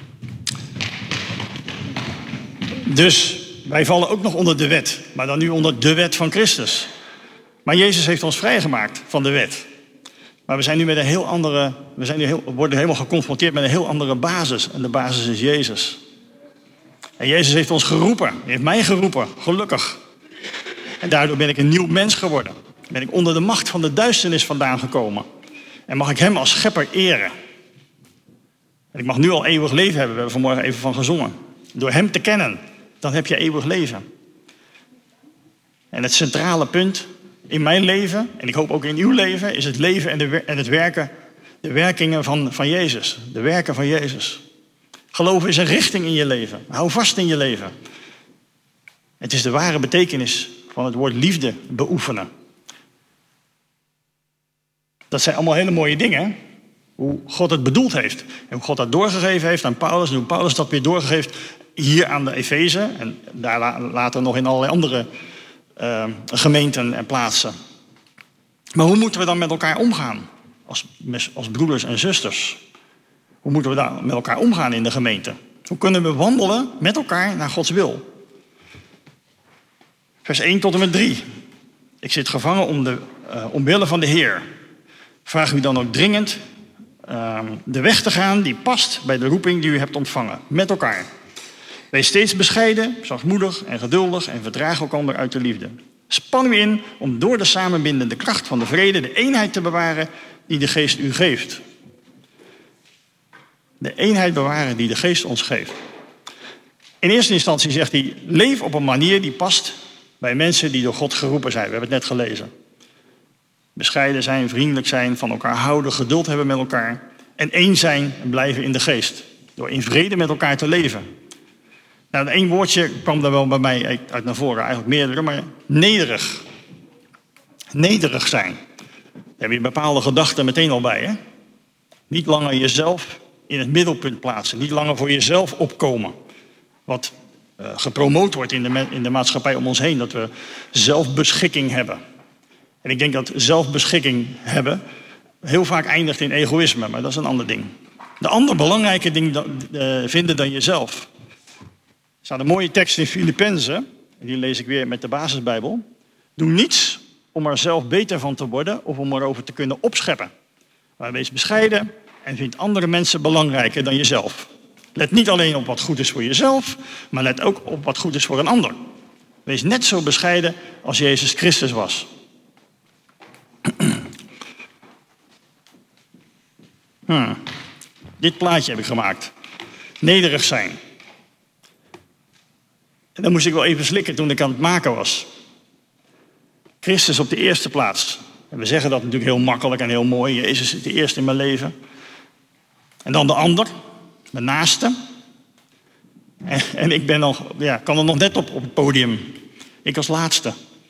Dus wij vallen ook nog onder de wet. Maar dan nu onder de wet van Christus. Maar Jezus heeft ons vrijgemaakt van de wet. Maar we zijn nu met een heel andere, we zijn nu heel, worden helemaal geconfronteerd met een heel andere basis. En de basis is Jezus. En Jezus heeft ons geroepen. Hij heeft mij geroepen, gelukkig. En daardoor ben ik een nieuw mens geworden. Ben ik onder de macht van de duisternis vandaan gekomen. En mag ik hem als schepper eren. En ik mag nu al eeuwig leven hebben. We hebben vanmorgen even van gezongen. Door hem te kennen, dan heb je eeuwig leven. En het centrale punt in mijn leven, en ik hoop ook in uw leven, is het leven en, de, en het werken, de werkingen van, van Jezus. De werken van Jezus. Geloven is een richting in je leven. Hou vast in je leven. Het is de ware betekenis van het woord liefde beoefenen. Dat zijn allemaal hele mooie dingen. Hoe God het bedoeld heeft. En hoe God dat doorgegeven heeft aan Paulus. En hoe Paulus dat weer doorgegeven hier aan de Efeze. En daar later nog in allerlei andere uh, gemeenten en plaatsen. Maar hoe moeten we dan met elkaar omgaan? Als, als broeders en zusters. Hoe moeten we daar met elkaar omgaan in de gemeente? Hoe kunnen we wandelen met elkaar naar Gods wil? Vers één tot en met drie. Ik zit gevangen om de, uh, omwille van de Heer. Vraag u dan ook dringend uh, de weg te gaan die past bij de roeping die u hebt ontvangen. Met elkaar. Wees steeds bescheiden, zachtmoedig en geduldig en verdraag elkaar uit de liefde. Span u in om door de samenbindende kracht van de vrede de eenheid te bewaren die de geest u geeft. De eenheid bewaren die de geest ons geeft. In eerste instantie zegt hij, leef op een manier die past bij mensen die door God geroepen zijn. We hebben het net gelezen. Bescheiden zijn, vriendelijk zijn, van elkaar houden, geduld hebben met elkaar. En één zijn en blijven in de geest. Door in vrede met elkaar te leven. Nou, één woordje kwam daar wel bij mij uit naar voren. Eigenlijk meerdere, maar nederig. Nederig zijn. Daar heb je bepaalde gedachten meteen al bij, hè? Niet langer jezelf in het middelpunt plaatsen. Niet langer voor jezelf opkomen. Wat uh, gepromoot wordt in de, in de maatschappij om ons heen. Dat we zelfbeschikking hebben. En ik denk dat zelfbeschikking hebben heel vaak eindigt in egoïsme. Maar dat is een ander ding. De ander belangrijke ding da, uh, vinden dan jezelf. Er staat een mooie tekst in Filippenzen. En die lees ik weer met de basisbijbel. Doe niets om er zelf beter van te worden. Of om erover te kunnen opscheppen. Maar wees bescheiden en vind andere mensen belangrijker dan jezelf. Let niet alleen op wat goed is voor jezelf, maar let ook op wat goed is voor een ander. Wees net zo bescheiden als Jezus Christus was. Hmm. Dit plaatje heb ik gemaakt. Nederig zijn. En dan moest ik wel even slikken toen ik aan het maken was. Christus op de eerste plaats. En we zeggen dat natuurlijk heel makkelijk en heel mooi. Jezus is de eerste in mijn leven. En dan de ander, mijn naaste. En, en ik ben nog, ja, kan er nog net op op het podium. Ik als laatste.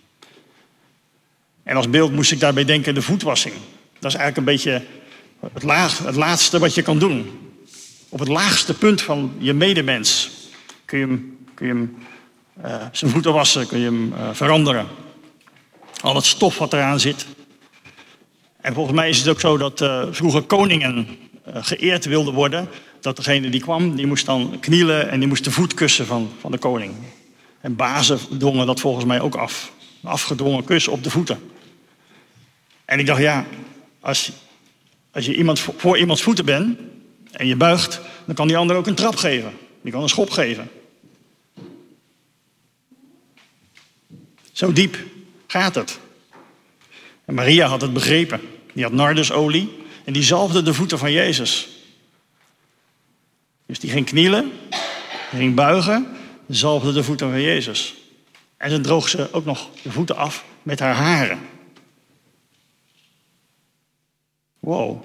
En als beeld moest ik daarbij denken de voetwassing. Dat is eigenlijk een beetje het, laag, het laatste wat je kan doen. Op het laagste punt van je medemens kun je hem, kun je hem uh, zijn voeten wassen, kun je hem uh, veranderen. Al het stof wat eraan zit. En volgens mij is het ook zo dat uh, vroeger koningen uh, geëerd wilden worden. Dat degene die kwam, die moest dan knielen en die moest de voet kussen van, van de koning. En bazen dwongen dat volgens mij ook af. Een afgedwongen kus op de voeten. En ik dacht, ja, als, als je iemand voor iemands voeten bent en je buigt, dan kan die ander ook een trap geven. Die kan een schop geven. Zo diep gaat het. En Maria had het begrepen. Die had nardusolie en die zalfde de voeten van Jezus. Dus die ging knielen, die ging buigen, zalfde de voeten van Jezus. En dan droog ze ook nog de voeten af met haar haren. Wow.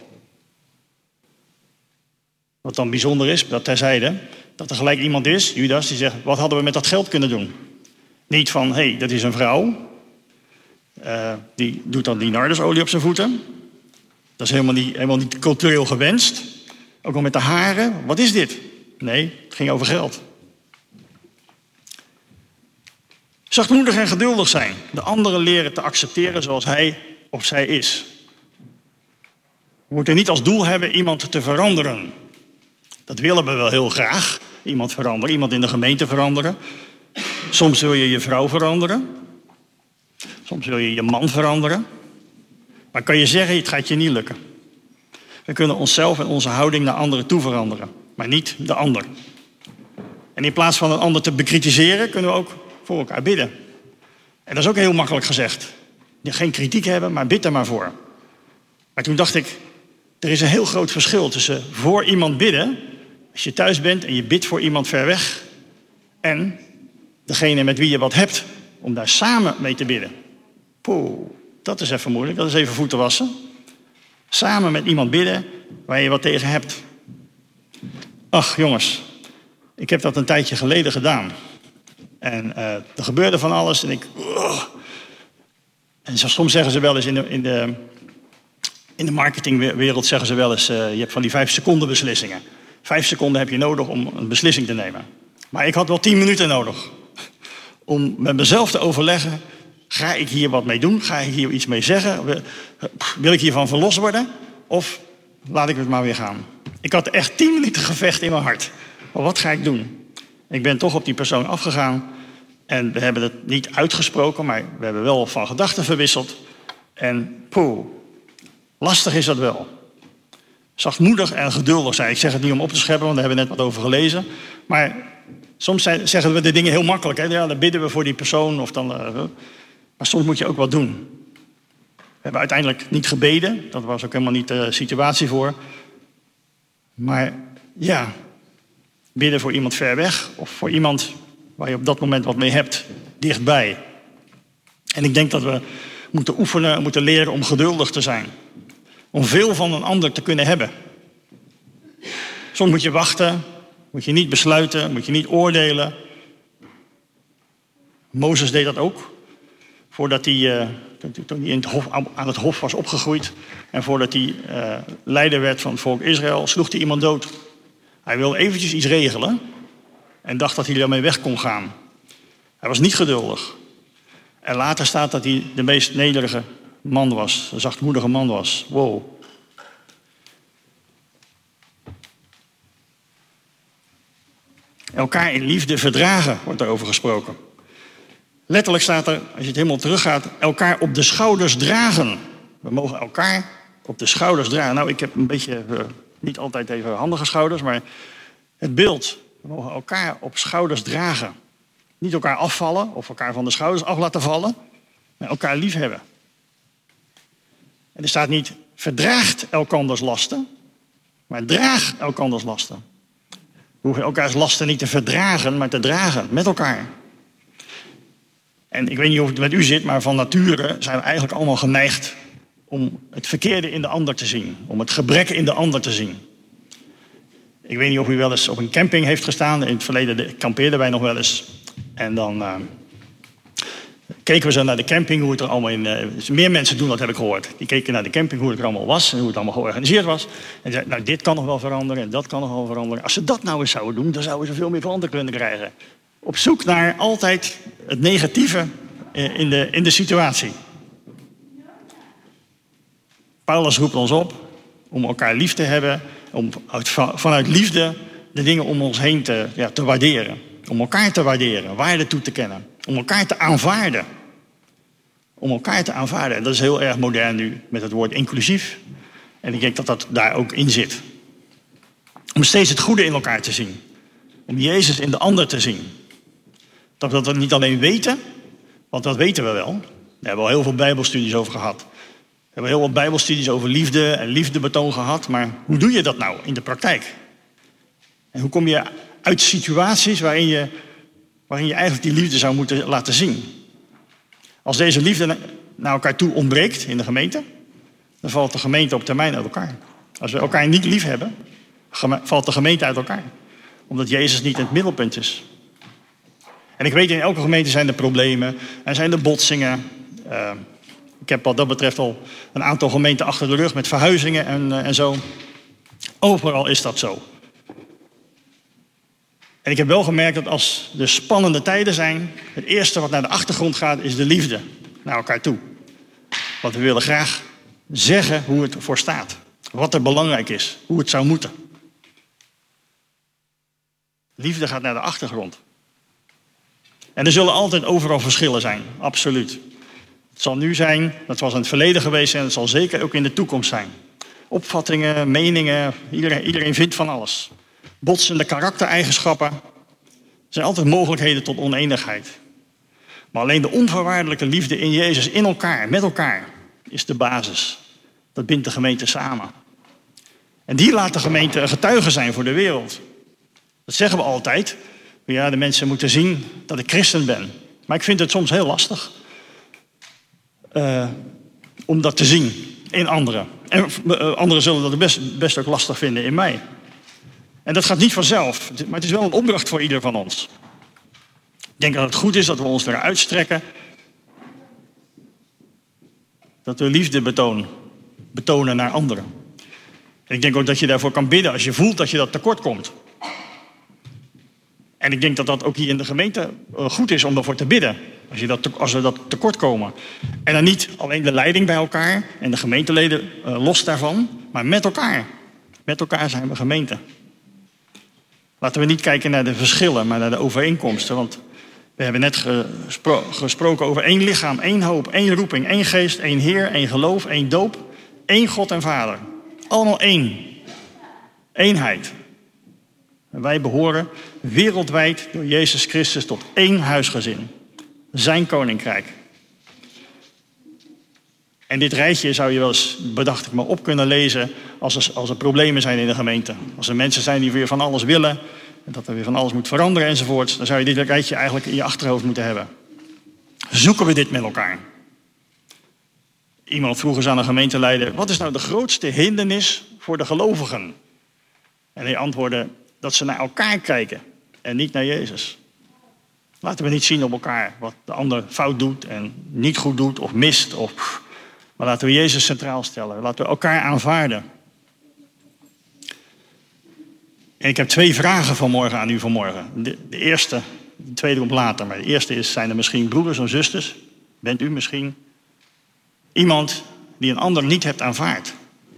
Wat dan bijzonder is, dat terzijde, dat er gelijk iemand is, Judas, die zegt, wat hadden we met dat geld kunnen doen? Niet van, hé, hey, dat is een vrouw. Uh, die doet dan die nardusolie op zijn voeten. Dat is helemaal niet, helemaal niet cultureel gewenst. Ook al met de haren. Wat is dit? Nee, het ging over geld. Zachtmoedig en geduldig zijn. De anderen leren te accepteren zoals hij of zij is. We moeten niet als doel hebben iemand te veranderen. Dat willen we wel heel graag. Iemand veranderen, iemand in de gemeente veranderen. Soms wil je je vrouw veranderen. Soms wil je je man veranderen. Maar kan je zeggen, het gaat je niet lukken. We kunnen onszelf en onze houding naar anderen toe veranderen. Maar niet de ander. En in plaats van een ander te bekritiseren, kunnen we ook voor elkaar bidden. En dat is ook heel makkelijk gezegd. Geen kritiek hebben, maar bid er maar voor. Maar toen dacht ik, er is een heel groot verschil tussen voor iemand bidden, als je thuis bent en je bidt voor iemand ver weg, en degene met wie je wat hebt, om daar samen mee te bidden. Poeh, dat is even moeilijk, dat is even voeten wassen. Samen met iemand bidden waar je wat tegen hebt. Ach jongens, ik heb dat een tijdje geleden gedaan. En uh, er gebeurde van alles en ik... Uh, en soms zeggen ze wel eens in de, in de, in de marketingwereld zeggen ze wel eens, uh, je hebt van die vijf seconden beslissingen. Vijf seconden heb je nodig om een beslissing te nemen. Maar ik had wel tien minuten nodig. Om met mezelf te overleggen, ga ik hier wat mee doen? Ga ik hier iets mee zeggen? Wil ik hiervan verlost worden? Of laat ik het maar weer gaan? Ik had echt tien minuten gevecht in mijn hart. Maar wat ga ik doen? Ik ben toch op die persoon afgegaan. En we hebben het niet uitgesproken, maar we hebben wel van gedachten verwisseld. En poeh, lastig is dat wel. Zachtmoedig en geduldig zijn. Ik zeg het niet om op te scheppen, want daar hebben we net wat over gelezen. Maar soms zijn, zeggen we de dingen heel makkelijk. Hè? Ja, dan bidden we voor die persoon. Of dan, uh, maar soms moet je ook wat doen. We hebben uiteindelijk niet gebeden. Dat was ook helemaal niet de situatie voor. Maar ja, bidden voor iemand ver weg of voor iemand waar je op dat moment wat mee hebt, dichtbij. En ik denk dat we moeten oefenen, moeten leren om geduldig te zijn. Om veel van een ander te kunnen hebben. Soms moet je wachten, moet je niet besluiten, moet je niet oordelen. Mozes deed dat ook. Voordat hij, uh, toen hij in het hof, aan het hof was opgegroeid en voordat hij uh, leider werd van het volk Israël, sloeg hij iemand dood. Hij wilde eventjes iets regelen en dacht dat hij daarmee weg kon gaan. Hij was niet geduldig. En later staat dat hij de meest nederige man was, de zachtmoedige man was. Wow. Elkaar in liefde verdragen, wordt erover gesproken. Letterlijk staat er, als je het helemaal teruggaat, elkaar op de schouders dragen. We mogen elkaar op de schouders dragen. Nou, ik heb een beetje, uh, niet altijd even handige schouders, maar het beeld. We mogen elkaar op schouders dragen. Niet elkaar afvallen of elkaar van de schouders af laten vallen, maar elkaar liefhebben. En er staat niet, verdraagt elkanders lasten, maar draag elkanders lasten. We hoeven elkaars lasten niet te verdragen, maar te dragen met elkaar. En ik weet niet of het met u zit, maar van nature zijn we eigenlijk allemaal geneigd om het verkeerde in de ander te zien. Om het gebrek in de ander te zien. Ik weet niet of u wel eens op een camping heeft gestaan. In het verleden kampeerden wij nog wel eens. En dan uh, keken we zo naar de camping, hoe het er allemaal in... Uh, dus meer mensen doen dat, heb ik gehoord. Die keken naar de camping, hoe het er allemaal was en hoe het allemaal georganiseerd was. En zeiden, nou, dit kan nog wel veranderen en dat kan nog wel veranderen. Als ze dat nou eens zouden doen, dan zouden ze veel meer veranderd kunnen krijgen. Op zoek naar altijd het negatieve in de, in de situatie. Paulus roept ons op om elkaar lief te hebben, om uit, vanuit liefde de dingen om ons heen te, ja, te waarderen. Om elkaar te waarderen, waarde toe te kennen. Om elkaar te aanvaarden. Om elkaar te aanvaarden. En dat is heel erg modern nu met het woord inclusief. En ik denk dat dat daar ook in zit. Om steeds het goede in elkaar te zien. Om Jezus in de ander te zien. Dat we dat niet alleen weten, want dat weten we wel. Daar hebben we al heel veel bijbelstudies over gehad. We hebben heel veel bijbelstudies over liefde en liefdebetoon gehad. Maar hoe doe je dat nou in de praktijk? En hoe kom je uit situaties waarin je, waarin je eigenlijk die liefde zou moeten laten zien? Als deze liefde naar elkaar toe ontbreekt in de gemeente, dan valt de gemeente op termijn uit elkaar. Als we elkaar niet lief hebben, valt de gemeente uit elkaar. Omdat Jezus niet in het middelpunt is. En ik weet, in elke gemeente zijn er problemen en zijn er botsingen. Uh, ik heb wat dat betreft al een aantal gemeenten achter de rug met verhuizingen en, uh, en zo. Overal is dat zo. En ik heb wel gemerkt dat als er spannende tijden zijn, het eerste wat naar de achtergrond gaat is de liefde naar elkaar toe. Want we willen graag zeggen hoe het voor staat. Wat er belangrijk is, hoe het zou moeten. Liefde gaat naar de achtergrond. En er zullen altijd overal verschillen zijn, absoluut. Het zal nu zijn, dat was in het verleden geweest en het zal zeker ook in de toekomst zijn. Opvattingen, meningen, iedereen, iedereen vindt van alles. Botsende karaktereigenschappen. Er zijn altijd mogelijkheden tot oneenigheid. Maar alleen de onvoorwaardelijke liefde in Jezus, in elkaar, met elkaar, is de basis. Dat bindt de gemeente samen. En die laat de gemeente een getuige zijn voor de wereld. Dat zeggen we altijd. Ja, de mensen moeten zien dat ik christen ben. Maar ik vind het soms heel lastig uh, om dat te zien in anderen. En uh, anderen zullen dat best, best ook lastig vinden in mij. En dat gaat niet vanzelf, maar het is wel een opdracht voor ieder van ons. Ik denk dat het goed is dat we ons eruit strekken. Dat we liefde betonen, betonen naar anderen. En ik denk ook dat je daarvoor kan bidden als je voelt dat je dat tekort komt. En ik denk dat dat ook hier in de gemeente goed is om ervoor te bidden. Als, je dat, als we dat tekort komen. En dan niet alleen de leiding bij elkaar en de gemeenteleden uh, los daarvan. Maar met elkaar. Met elkaar zijn we gemeente. Laten we niet kijken naar de verschillen, maar naar de overeenkomsten. Want we hebben net gespro- gesproken over één lichaam, één hoop, één roeping, één geest, één Heer, één geloof, één doop. Één God en Vader. Allemaal één. Eenheid. En wij behoren wereldwijd door Jezus Christus tot één huisgezin. Zijn koninkrijk. En dit rijtje zou je wel eens, bedacht ik me, op kunnen lezen als er, als er problemen zijn in de gemeente. Als er mensen zijn die weer van alles willen, en dat er weer van alles moet veranderen enzovoort, dan zou je dit rijtje eigenlijk in je achterhoofd moeten hebben. Zoeken we dit met elkaar? Iemand vroeg eens aan een gemeenteleider, wat is nou de grootste hindernis voor de gelovigen? En hij antwoordde, dat ze naar elkaar kijken en niet naar Jezus. Laten we niet zien op elkaar wat de ander fout doet en niet goed doet of mist. Of... Maar laten we Jezus centraal stellen. Laten we elkaar aanvaarden. En ik heb twee vragen vanmorgen aan u vanmorgen. De, de eerste, de tweede komt later. Maar de eerste is, zijn er misschien broeders en zusters? Bent u misschien iemand die een ander niet hebt aanvaard?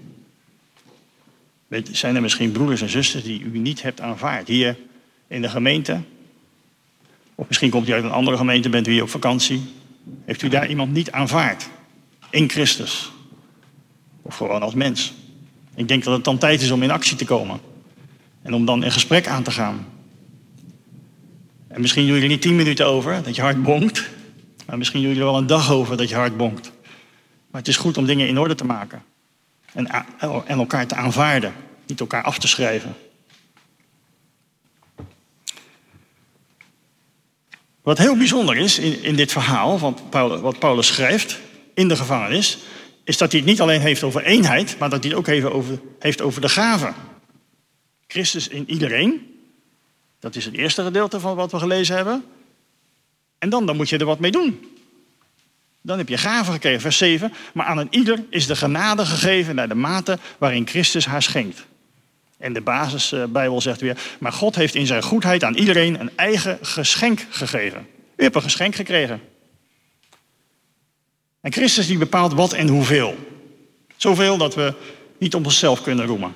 Zijn er misschien broeders en zusters die u niet hebt aanvaard? Hier in de gemeente? Of misschien komt u uit een andere gemeente, bent u hier op vakantie. Heeft u daar iemand niet aanvaard? In Christus. Of gewoon als mens. Ik denk dat het dan tijd is om in actie te komen. En om dan een gesprek aan te gaan. En misschien doe je er niet tien minuten over, dat je hart bonkt. Maar misschien doe je er wel een dag over, dat je hart bonkt. Maar het is goed om dingen in orde te maken. En, en elkaar te aanvaarden. Niet elkaar af te schrijven. Wat heel bijzonder is in, in dit verhaal, wat Paulus, wat Paulus schrijft in de gevangenis, is dat hij het niet alleen heeft over eenheid, maar dat hij het ook even over, heeft over de gaven. Christus in iedereen. Dat is het eerste gedeelte van wat we gelezen hebben. En dan, dan moet je er wat mee doen. Dan heb je gaven gekregen, vers zeven. Maar aan een ieder is de genade gegeven naar de mate waarin Christus haar schenkt. En de basisbijbel zegt weer, maar God heeft in zijn goedheid aan iedereen een eigen geschenk gegeven. U hebt een geschenk gekregen. En Christus die bepaalt wat en hoeveel. Zoveel dat we niet op onszelf kunnen roemen.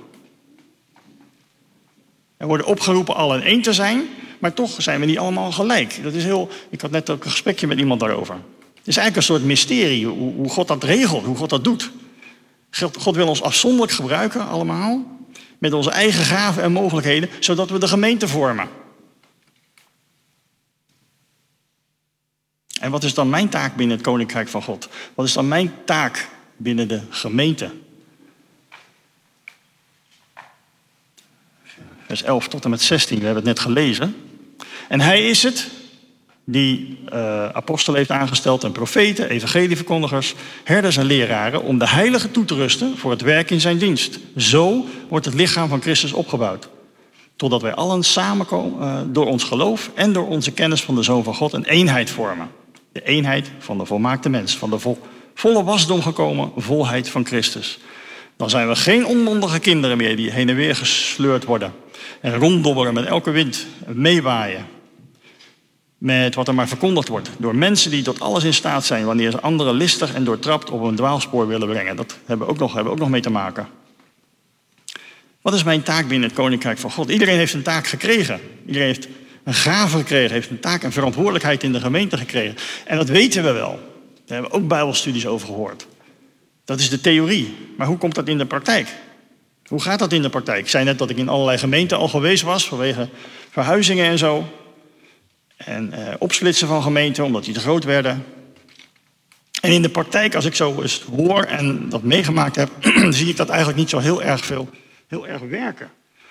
We worden opgeroepen allen één te zijn, maar toch zijn we niet allemaal gelijk. Dat is heel, ik had net ook een gesprekje met iemand daarover. Het is eigenlijk een soort mysterie, hoe, hoe God dat regelt, hoe God dat doet. God wil ons afzonderlijk gebruiken, allemaal. Met onze eigen gaven en mogelijkheden, zodat we de gemeente vormen. En wat is dan mijn taak binnen het Koninkrijk van God? Wat is dan mijn taak binnen de gemeente? Vers elf tot en met zestien, we hebben het net gelezen. En hij is het die uh, apostelen heeft aangesteld en profeten, evangelieverkondigers, herders en leraren om de heiligen toe te rusten voor het werk in zijn dienst. Zo wordt het lichaam van Christus opgebouwd. Totdat wij allen samenkomen uh, door ons geloof en door onze kennis van de Zoon van God een eenheid vormen. De eenheid van de volmaakte mens, van de vol, volle wasdom gekomen volheid van Christus. Dan zijn we geen onmondige kinderen meer die heen en weer gesleurd worden en ronddobberen met elke wind, meewaaien. Met wat er maar verkondigd wordt. Door mensen die tot alles in staat zijn wanneer ze anderen listig en doortrapt op een dwaalspoor willen brengen. Dat hebben we ook nog, hebben we ook nog mee te maken. Wat is mijn taak binnen het Koninkrijk van God? Iedereen heeft een taak gekregen. Iedereen heeft een gave gekregen. Heeft een taak en verantwoordelijkheid in de gemeente gekregen. En dat weten we wel. Daar hebben we ook bijbelstudies over gehoord. Dat is de theorie. Maar hoe komt dat in de praktijk? Hoe gaat dat in de praktijk? Ik zei net dat ik in allerlei gemeenten al geweest was vanwege verhuizingen en zo. En eh, opsplitsen van gemeenten, omdat die te groot werden. En in de praktijk, als ik zo eens hoor en dat meegemaakt heb, zie ik dat eigenlijk niet zo heel erg veel, heel erg werken.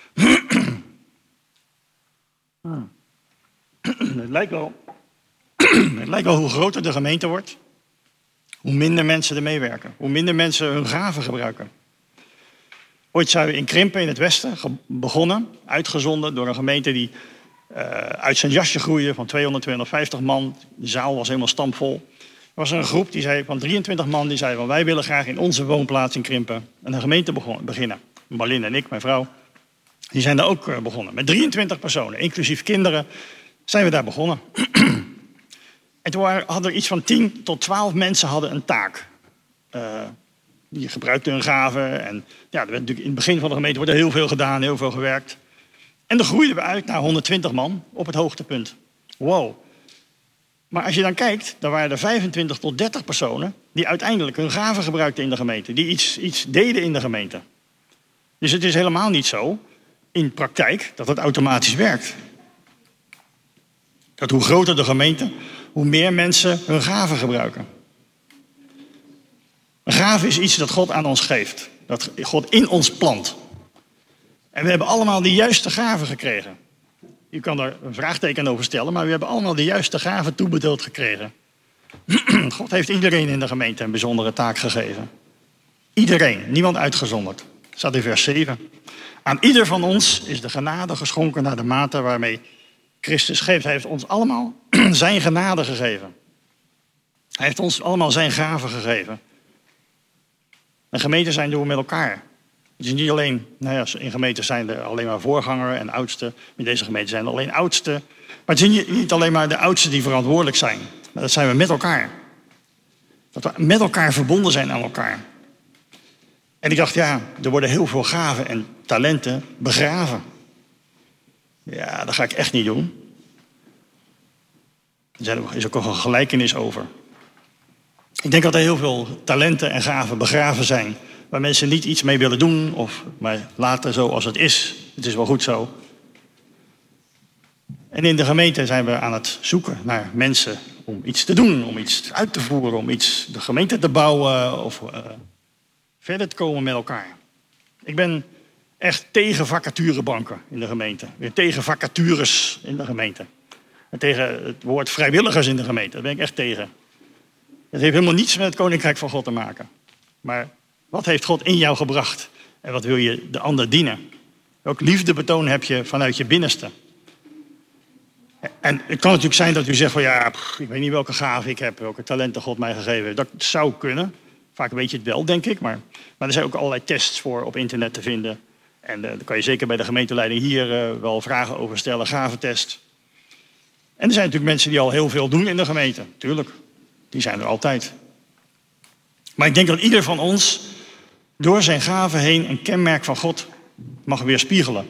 het, lijkt wel, het lijkt wel hoe groter de gemeente wordt, hoe minder mensen er meewerken. Hoe minder mensen hun gaven gebruiken. Ooit zijn we in Krimpen in het westen begonnen, uitgezonden door een gemeente die Uh, uit zijn jasje groeien van tweehonderd, tweehonderdvijftig man. De zaal was helemaal stampvol. Er was een groep die zei, van drieëntwintig man die zei, van, wij willen graag in onze woonplaats in Krimpen een gemeente begon, beginnen. Marlin en ik, mijn vrouw, die zijn daar ook uh, begonnen. Met drieëntwintig personen, inclusief kinderen, zijn we daar begonnen. En toen waren, hadden er iets van tien tot twaalf mensen hadden een taak. Uh, die gebruikten hun gaven. En ja, er werd natuurlijk in het begin van de gemeente wordt er heel veel gedaan, heel veel gewerkt. En dan groeiden we uit naar honderdtwintig man op het hoogtepunt. Wow. Maar als je dan kijkt, dan waren er vijfentwintig tot dertig personen die uiteindelijk hun gaven gebruikten in de gemeente. Die iets, iets deden in de gemeente. Dus het is helemaal niet zo in praktijk dat het automatisch werkt. Dat hoe groter de gemeente, hoe meer mensen hun gaven gebruiken. Een gave is iets dat God aan ons geeft. Dat God in ons plant. En we hebben allemaal de juiste gaven gekregen. Je kan daar een vraagteken over stellen, maar we hebben allemaal de juiste gaven toebedeeld gekregen. God heeft iedereen in de gemeente een bijzondere taak gegeven. Iedereen, niemand uitgezonderd. Dat staat in vers zeven. Aan ieder van ons is de genade geschonken naar de mate waarmee Christus geeft. Hij heeft ons allemaal zijn genade gegeven. Hij heeft ons allemaal zijn gaven gegeven. En gemeenten zijn doen we met elkaar. Het is niet alleen, nou ja, in gemeenten zijn er alleen maar voorganger en oudsten. In deze gemeente zijn er alleen oudsten. Maar het is niet, niet alleen maar de oudsten die verantwoordelijk zijn. Maar dat zijn we met elkaar. Dat we met elkaar verbonden zijn aan elkaar. En ik dacht, ja, er worden heel veel gaven en talenten begraven. Ja, dat ga ik echt niet doen. Er is ook nog een gelijkenis over. Ik denk dat er heel veel talenten en gaven begraven zijn, waar mensen niet iets mee willen doen, of maar laten zo als het is. Het is wel goed zo. En in de gemeente zijn we aan het zoeken naar mensen om iets te doen, om iets uit te voeren, om iets de gemeente te bouwen of uh, verder te komen met elkaar. Ik ben echt tegen vacaturebanken in de gemeente. Weer tegen vacatures in de gemeente. En tegen het woord vrijwilligers in de gemeente. Daar ben ik echt tegen. Het heeft helemaal niets met het Koninkrijk van God te maken. Maar wat heeft God in jou gebracht? En wat wil je de ander dienen? Welk liefdebetoon heb je vanuit je binnenste? En het kan natuurlijk zijn dat u zegt van ja, pff, ik weet niet welke gave ik heb, welke talenten God mij gegeven heeft. Dat zou kunnen. Vaak weet je het wel, denk ik. Maar, maar er zijn ook allerlei tests voor op internet te vinden. En uh, daar kan je zeker bij de gemeenteleiding hier uh, wel vragen over stellen, gaventest. En er zijn natuurlijk mensen die al heel veel doen in de gemeente. Tuurlijk, die zijn er altijd. Maar ik denk dat ieder van ons door zijn gaven heen een kenmerk van God mag weerspiegelen.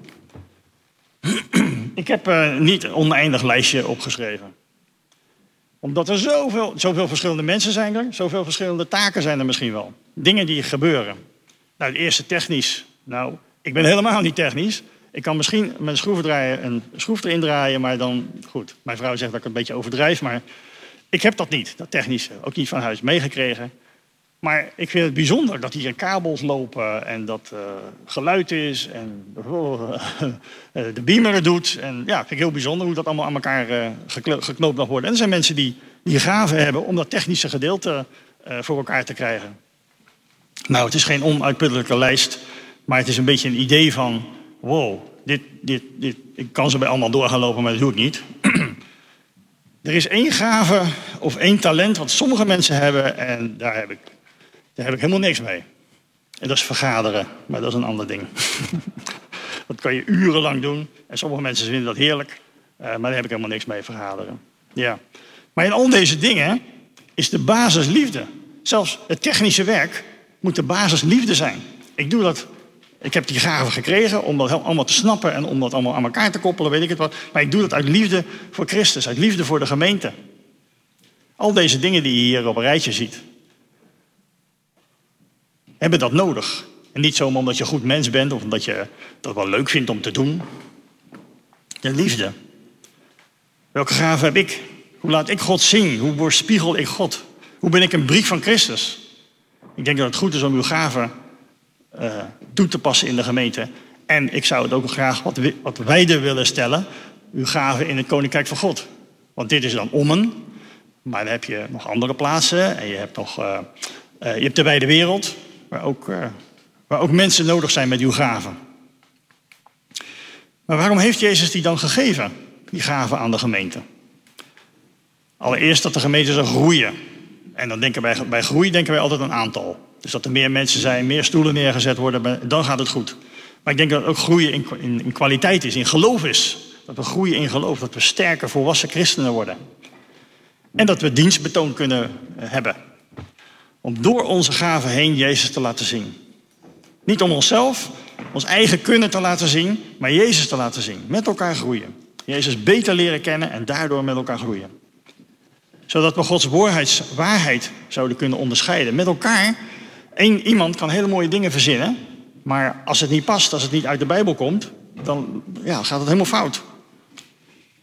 Ik heb uh, niet een oneindig lijstje opgeschreven. Omdat er zoveel, zoveel verschillende mensen zijn er, zoveel verschillende taken zijn er misschien wel. Dingen die gebeuren. Nou, het eerste technisch. Nou, ik ben helemaal niet technisch. Ik kan misschien met een schroevendraaier een schroef erin draaien, maar dan, goed. Mijn vrouw zegt dat ik een beetje overdrijf, maar ik heb dat niet, dat technische. Ook niet van huis meegekregen. Maar ik vind het bijzonder dat hier kabels lopen en dat uh, geluid is en uh, de beamer het doet. En ja, vind ik heel bijzonder hoe dat allemaal aan elkaar uh, geknoopt mag worden. En er zijn mensen die, die gaven hebben om dat technische gedeelte uh, voor elkaar te krijgen. Nou, het is geen onuitputtelijke lijst, maar het is een beetje een idee van, wow, dit, dit, dit, ik kan ze bij allemaal door gaan lopen, maar dat doe ik niet. Er is één gave of één talent wat sommige mensen hebben en daar heb ik, daar heb ik helemaal niks mee. En dat is vergaderen, maar dat is een ander ding. Dat kan je urenlang doen en sommige mensen vinden dat heerlijk, uh, maar daar heb ik helemaal niks mee, vergaderen. Ja. Maar in al deze dingen is de basis liefde. Zelfs het technische werk moet de basis liefde zijn. Ik doe dat, ik heb die gave gekregen om dat allemaal te snappen en om dat allemaal aan elkaar te koppelen, weet ik het wat. Maar ik doe dat uit liefde voor Christus, uit liefde voor de gemeente. Al deze dingen die je hier op een rijtje ziet, hebben dat nodig. En niet zomaar omdat je een goed mens bent of omdat je dat wel leuk vindt om te doen. De liefde. Welke gave heb ik? Hoe laat ik God zien? Hoe weerspiegel ik God? Hoe ben ik een brief van Christus? Ik denk dat het goed is om uw gave uh, toe te passen in de gemeente. En ik zou het ook graag wat, wat wijder willen stellen. Uw gave in het Koninkrijk van God. Want dit is dan Ommen. Maar dan heb je nog andere plaatsen. En je hebt nog uh, uh, je hebt de wijde wereld. Waar ook, uh, waar ook mensen nodig zijn met uw gaven. Maar waarom heeft Jezus die dan gegeven? Die gaven aan de gemeente. Allereerst dat de gemeente zou groeien. En dan denken wij, bij groei denken wij altijd aan aantal. Dus dat er meer mensen zijn, meer stoelen neergezet worden, dan gaat het goed. Maar ik denk dat het ook groeien in, in, in kwaliteit is, in geloof is. Dat we groeien in geloof, dat we sterker volwassen christenen worden. En dat we dienstbetoon kunnen hebben. Om door onze gaven heen Jezus te laten zien. Niet om onszelf, ons eigen kunnen te laten zien, maar Jezus te laten zien. Met elkaar groeien. Jezus beter leren kennen en daardoor met elkaar groeien. Zodat we Gods waarheid zouden kunnen onderscheiden. Met elkaar, één iemand kan hele mooie dingen verzinnen. Maar als het niet past, als het niet uit de Bijbel komt, dan ja, gaat het helemaal fout.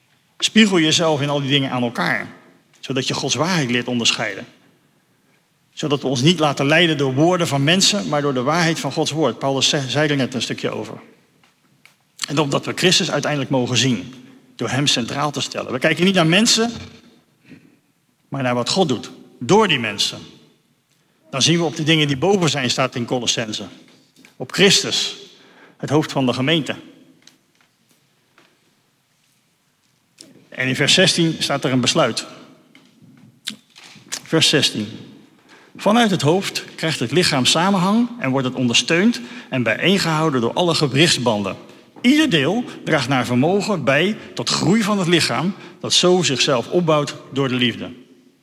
Spiegel jezelf in al die dingen aan elkaar. Zodat je Gods waarheid leert onderscheiden. Zodat we ons niet laten leiden door woorden van mensen, maar door de waarheid van Gods woord. Paulus zei er net een stukje over. En opdat we Christus uiteindelijk mogen zien. Door hem centraal te stellen. We kijken niet naar mensen, maar naar wat God doet. Door die mensen. Dan zien we op de dingen die boven zijn, staat in Colossenzen. Op Christus, het hoofd van de gemeente. En in vers zestien staat er een besluit. Vers zestien. Vanuit het hoofd krijgt het lichaam samenhang en wordt het ondersteund en bijeengehouden door alle gewrichtsbanden. Ieder deel draagt naar vermogen bij tot groei van het lichaam, dat zo zichzelf opbouwt door de liefde.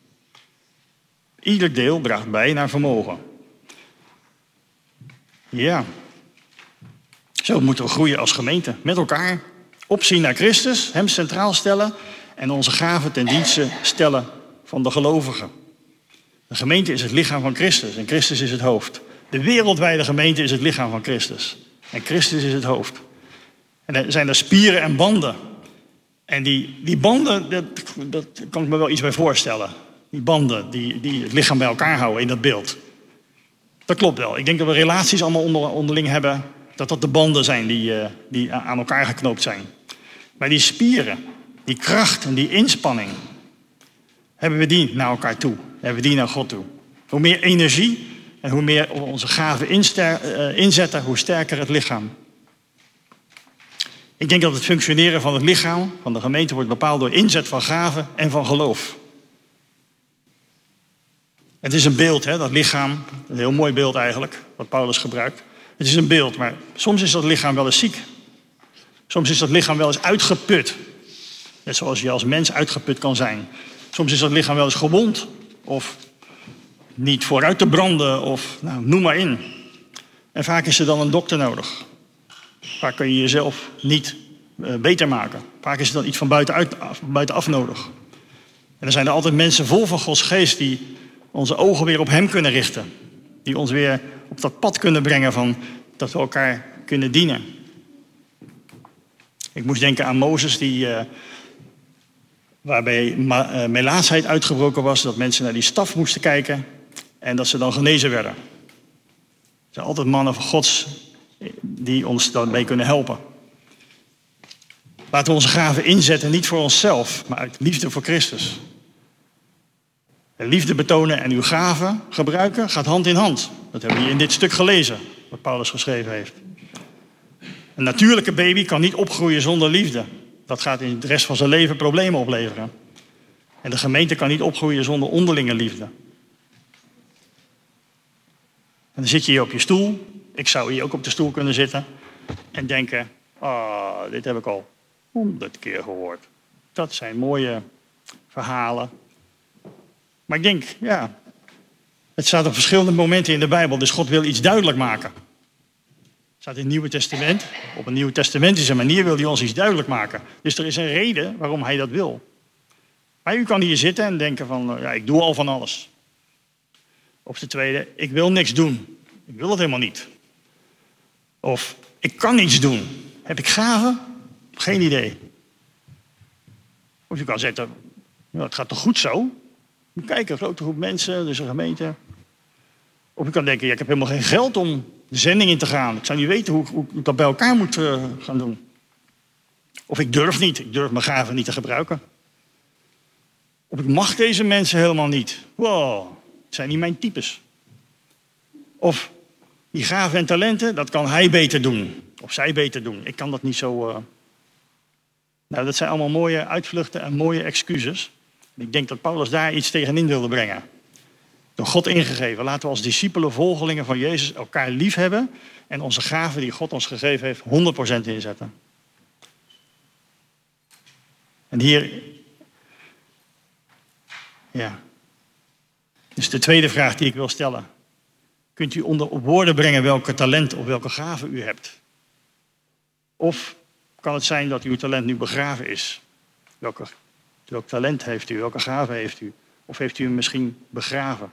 Ieder deel draagt bij naar vermogen. Ja. Zo moeten we groeien als gemeente, met elkaar. Opzien naar Christus, hem centraal stellen en onze gaven ten dienste stellen van de gelovigen. De gemeente is het lichaam van Christus en Christus is het hoofd. De wereldwijde gemeente is het lichaam van Christus en Christus is het hoofd. En er zijn er spieren en banden. En die, die banden, dat, dat kan ik me wel iets bij voorstellen. Die banden die, die het lichaam bij elkaar houden in dat beeld. Dat klopt wel. Ik denk dat we relaties allemaal onder, onderling hebben. Dat dat de banden zijn die, uh, die aan elkaar geknoopt zijn. Maar die spieren, die kracht en die inspanning. Hebben we die naar elkaar toe. Hebben we die naar God toe. Hoe meer energie en hoe meer we onze gaven inster, uh, inzetten, hoe sterker het lichaam. Ik denk dat het functioneren van het lichaam, van de gemeente, wordt bepaald door inzet van gaven en van geloof. Het is een beeld, hè, dat lichaam. Een heel mooi beeld eigenlijk, wat Paulus gebruikt. Het is een beeld, maar soms is dat lichaam wel eens ziek. Soms is dat lichaam wel eens uitgeput. Net zoals je als mens uitgeput kan zijn. Soms is dat lichaam wel eens gewond. Of niet vooruit te branden. Of nou, noem maar in. En vaak is er dan een dokter nodig. Vaak kun je jezelf niet uh, beter maken. Vaak is er dan iets van buitenuit, buitenaf nodig. En er zijn er altijd mensen vol van Gods geest die onze ogen weer op hem kunnen richten. Die ons weer op dat pad kunnen brengen van dat we elkaar kunnen dienen. Ik moest denken aan Mozes, die, uh, waarbij ma- uh, melaatsheid uitgebroken was. Dat mensen naar die staf moesten kijken en dat ze dan genezen werden. Er zijn altijd mannen van Gods die ons daarbij kunnen helpen. Laten we onze gaven inzetten, niet voor onszelf, maar uit liefde voor Christus. Liefde betonen en uw gaven gebruiken gaat hand in hand. Dat hebben we hier in dit stuk gelezen, wat Paulus geschreven heeft. Een natuurlijke baby kan niet opgroeien zonder liefde. Dat gaat in de rest van zijn leven problemen opleveren. En de gemeente kan niet opgroeien zonder onderlinge liefde. En dan zit je hier op je stoel. Ik zou hier ook op de stoel kunnen zitten. En denken, ah, oh, dit heb ik al honderd keer gehoord. Dat zijn mooie verhalen. Maar ik denk, ja, het staat op verschillende momenten in de Bijbel. Dus God wil iets duidelijk maken. Het staat in het Nieuwe Testament. Op een Nieuwe Testamentische manier wil hij ons iets duidelijk maken. Dus er is een reden waarom hij dat wil. Maar u kan hier zitten en denken van, ja, ik doe al van alles. Of de tweede, ik wil niks doen. Ik wil het helemaal niet. Of, ik kan niets doen. Heb ik gaven? Geen idee. Of je kan zeggen, nou, het gaat toch goed zo? Kijk, een grote groep mensen, dus een gemeente. Of je kan denken, ja, ik heb helemaal geen geld om de zending in te gaan. Ik zou niet weten hoe, hoe ik dat bij elkaar moet uh, gaan doen. Of ik durf niet, ik durf mijn gaven niet te gebruiken. Of ik mag deze mensen helemaal niet. Wow, het zijn niet mijn types. Of die gaven en talenten, dat kan hij beter doen. Of zij beter doen. Ik kan dat niet zo... Uh... Nou, dat zijn allemaal mooie uitvluchten en mooie excuses. Ik denk dat Paulus daar iets tegenin wilde brengen. Door God ingegeven. Laten we als discipelen, volgelingen van Jezus elkaar lief hebben. En onze gaven die God ons gegeven heeft, honderd procent inzetten. En hier... Ja. Dus de tweede vraag die ik wil stellen. Kunt u onder op woorden brengen welke talent of welke gave u hebt? Of kan het zijn dat uw talent nu begraven is? Welke, welk talent heeft u? Welke gave heeft u? Of heeft u hem misschien begraven?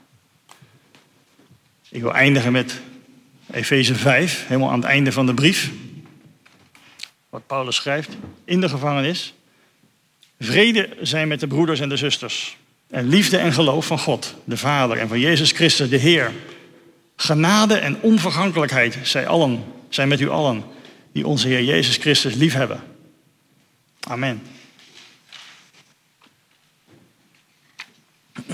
Ik wil eindigen met Efeze vijf, helemaal aan het einde van de brief. Wat Paulus schrijft in de gevangenis. Vrede zijn met de broeders en de zusters. En liefde en geloof van God, de Vader, en van Jezus Christus, de Heer. Genade en onvergankelijkheid zij allen, zijn met u allen, die onze Heer Jezus Christus liefhebben. Amen.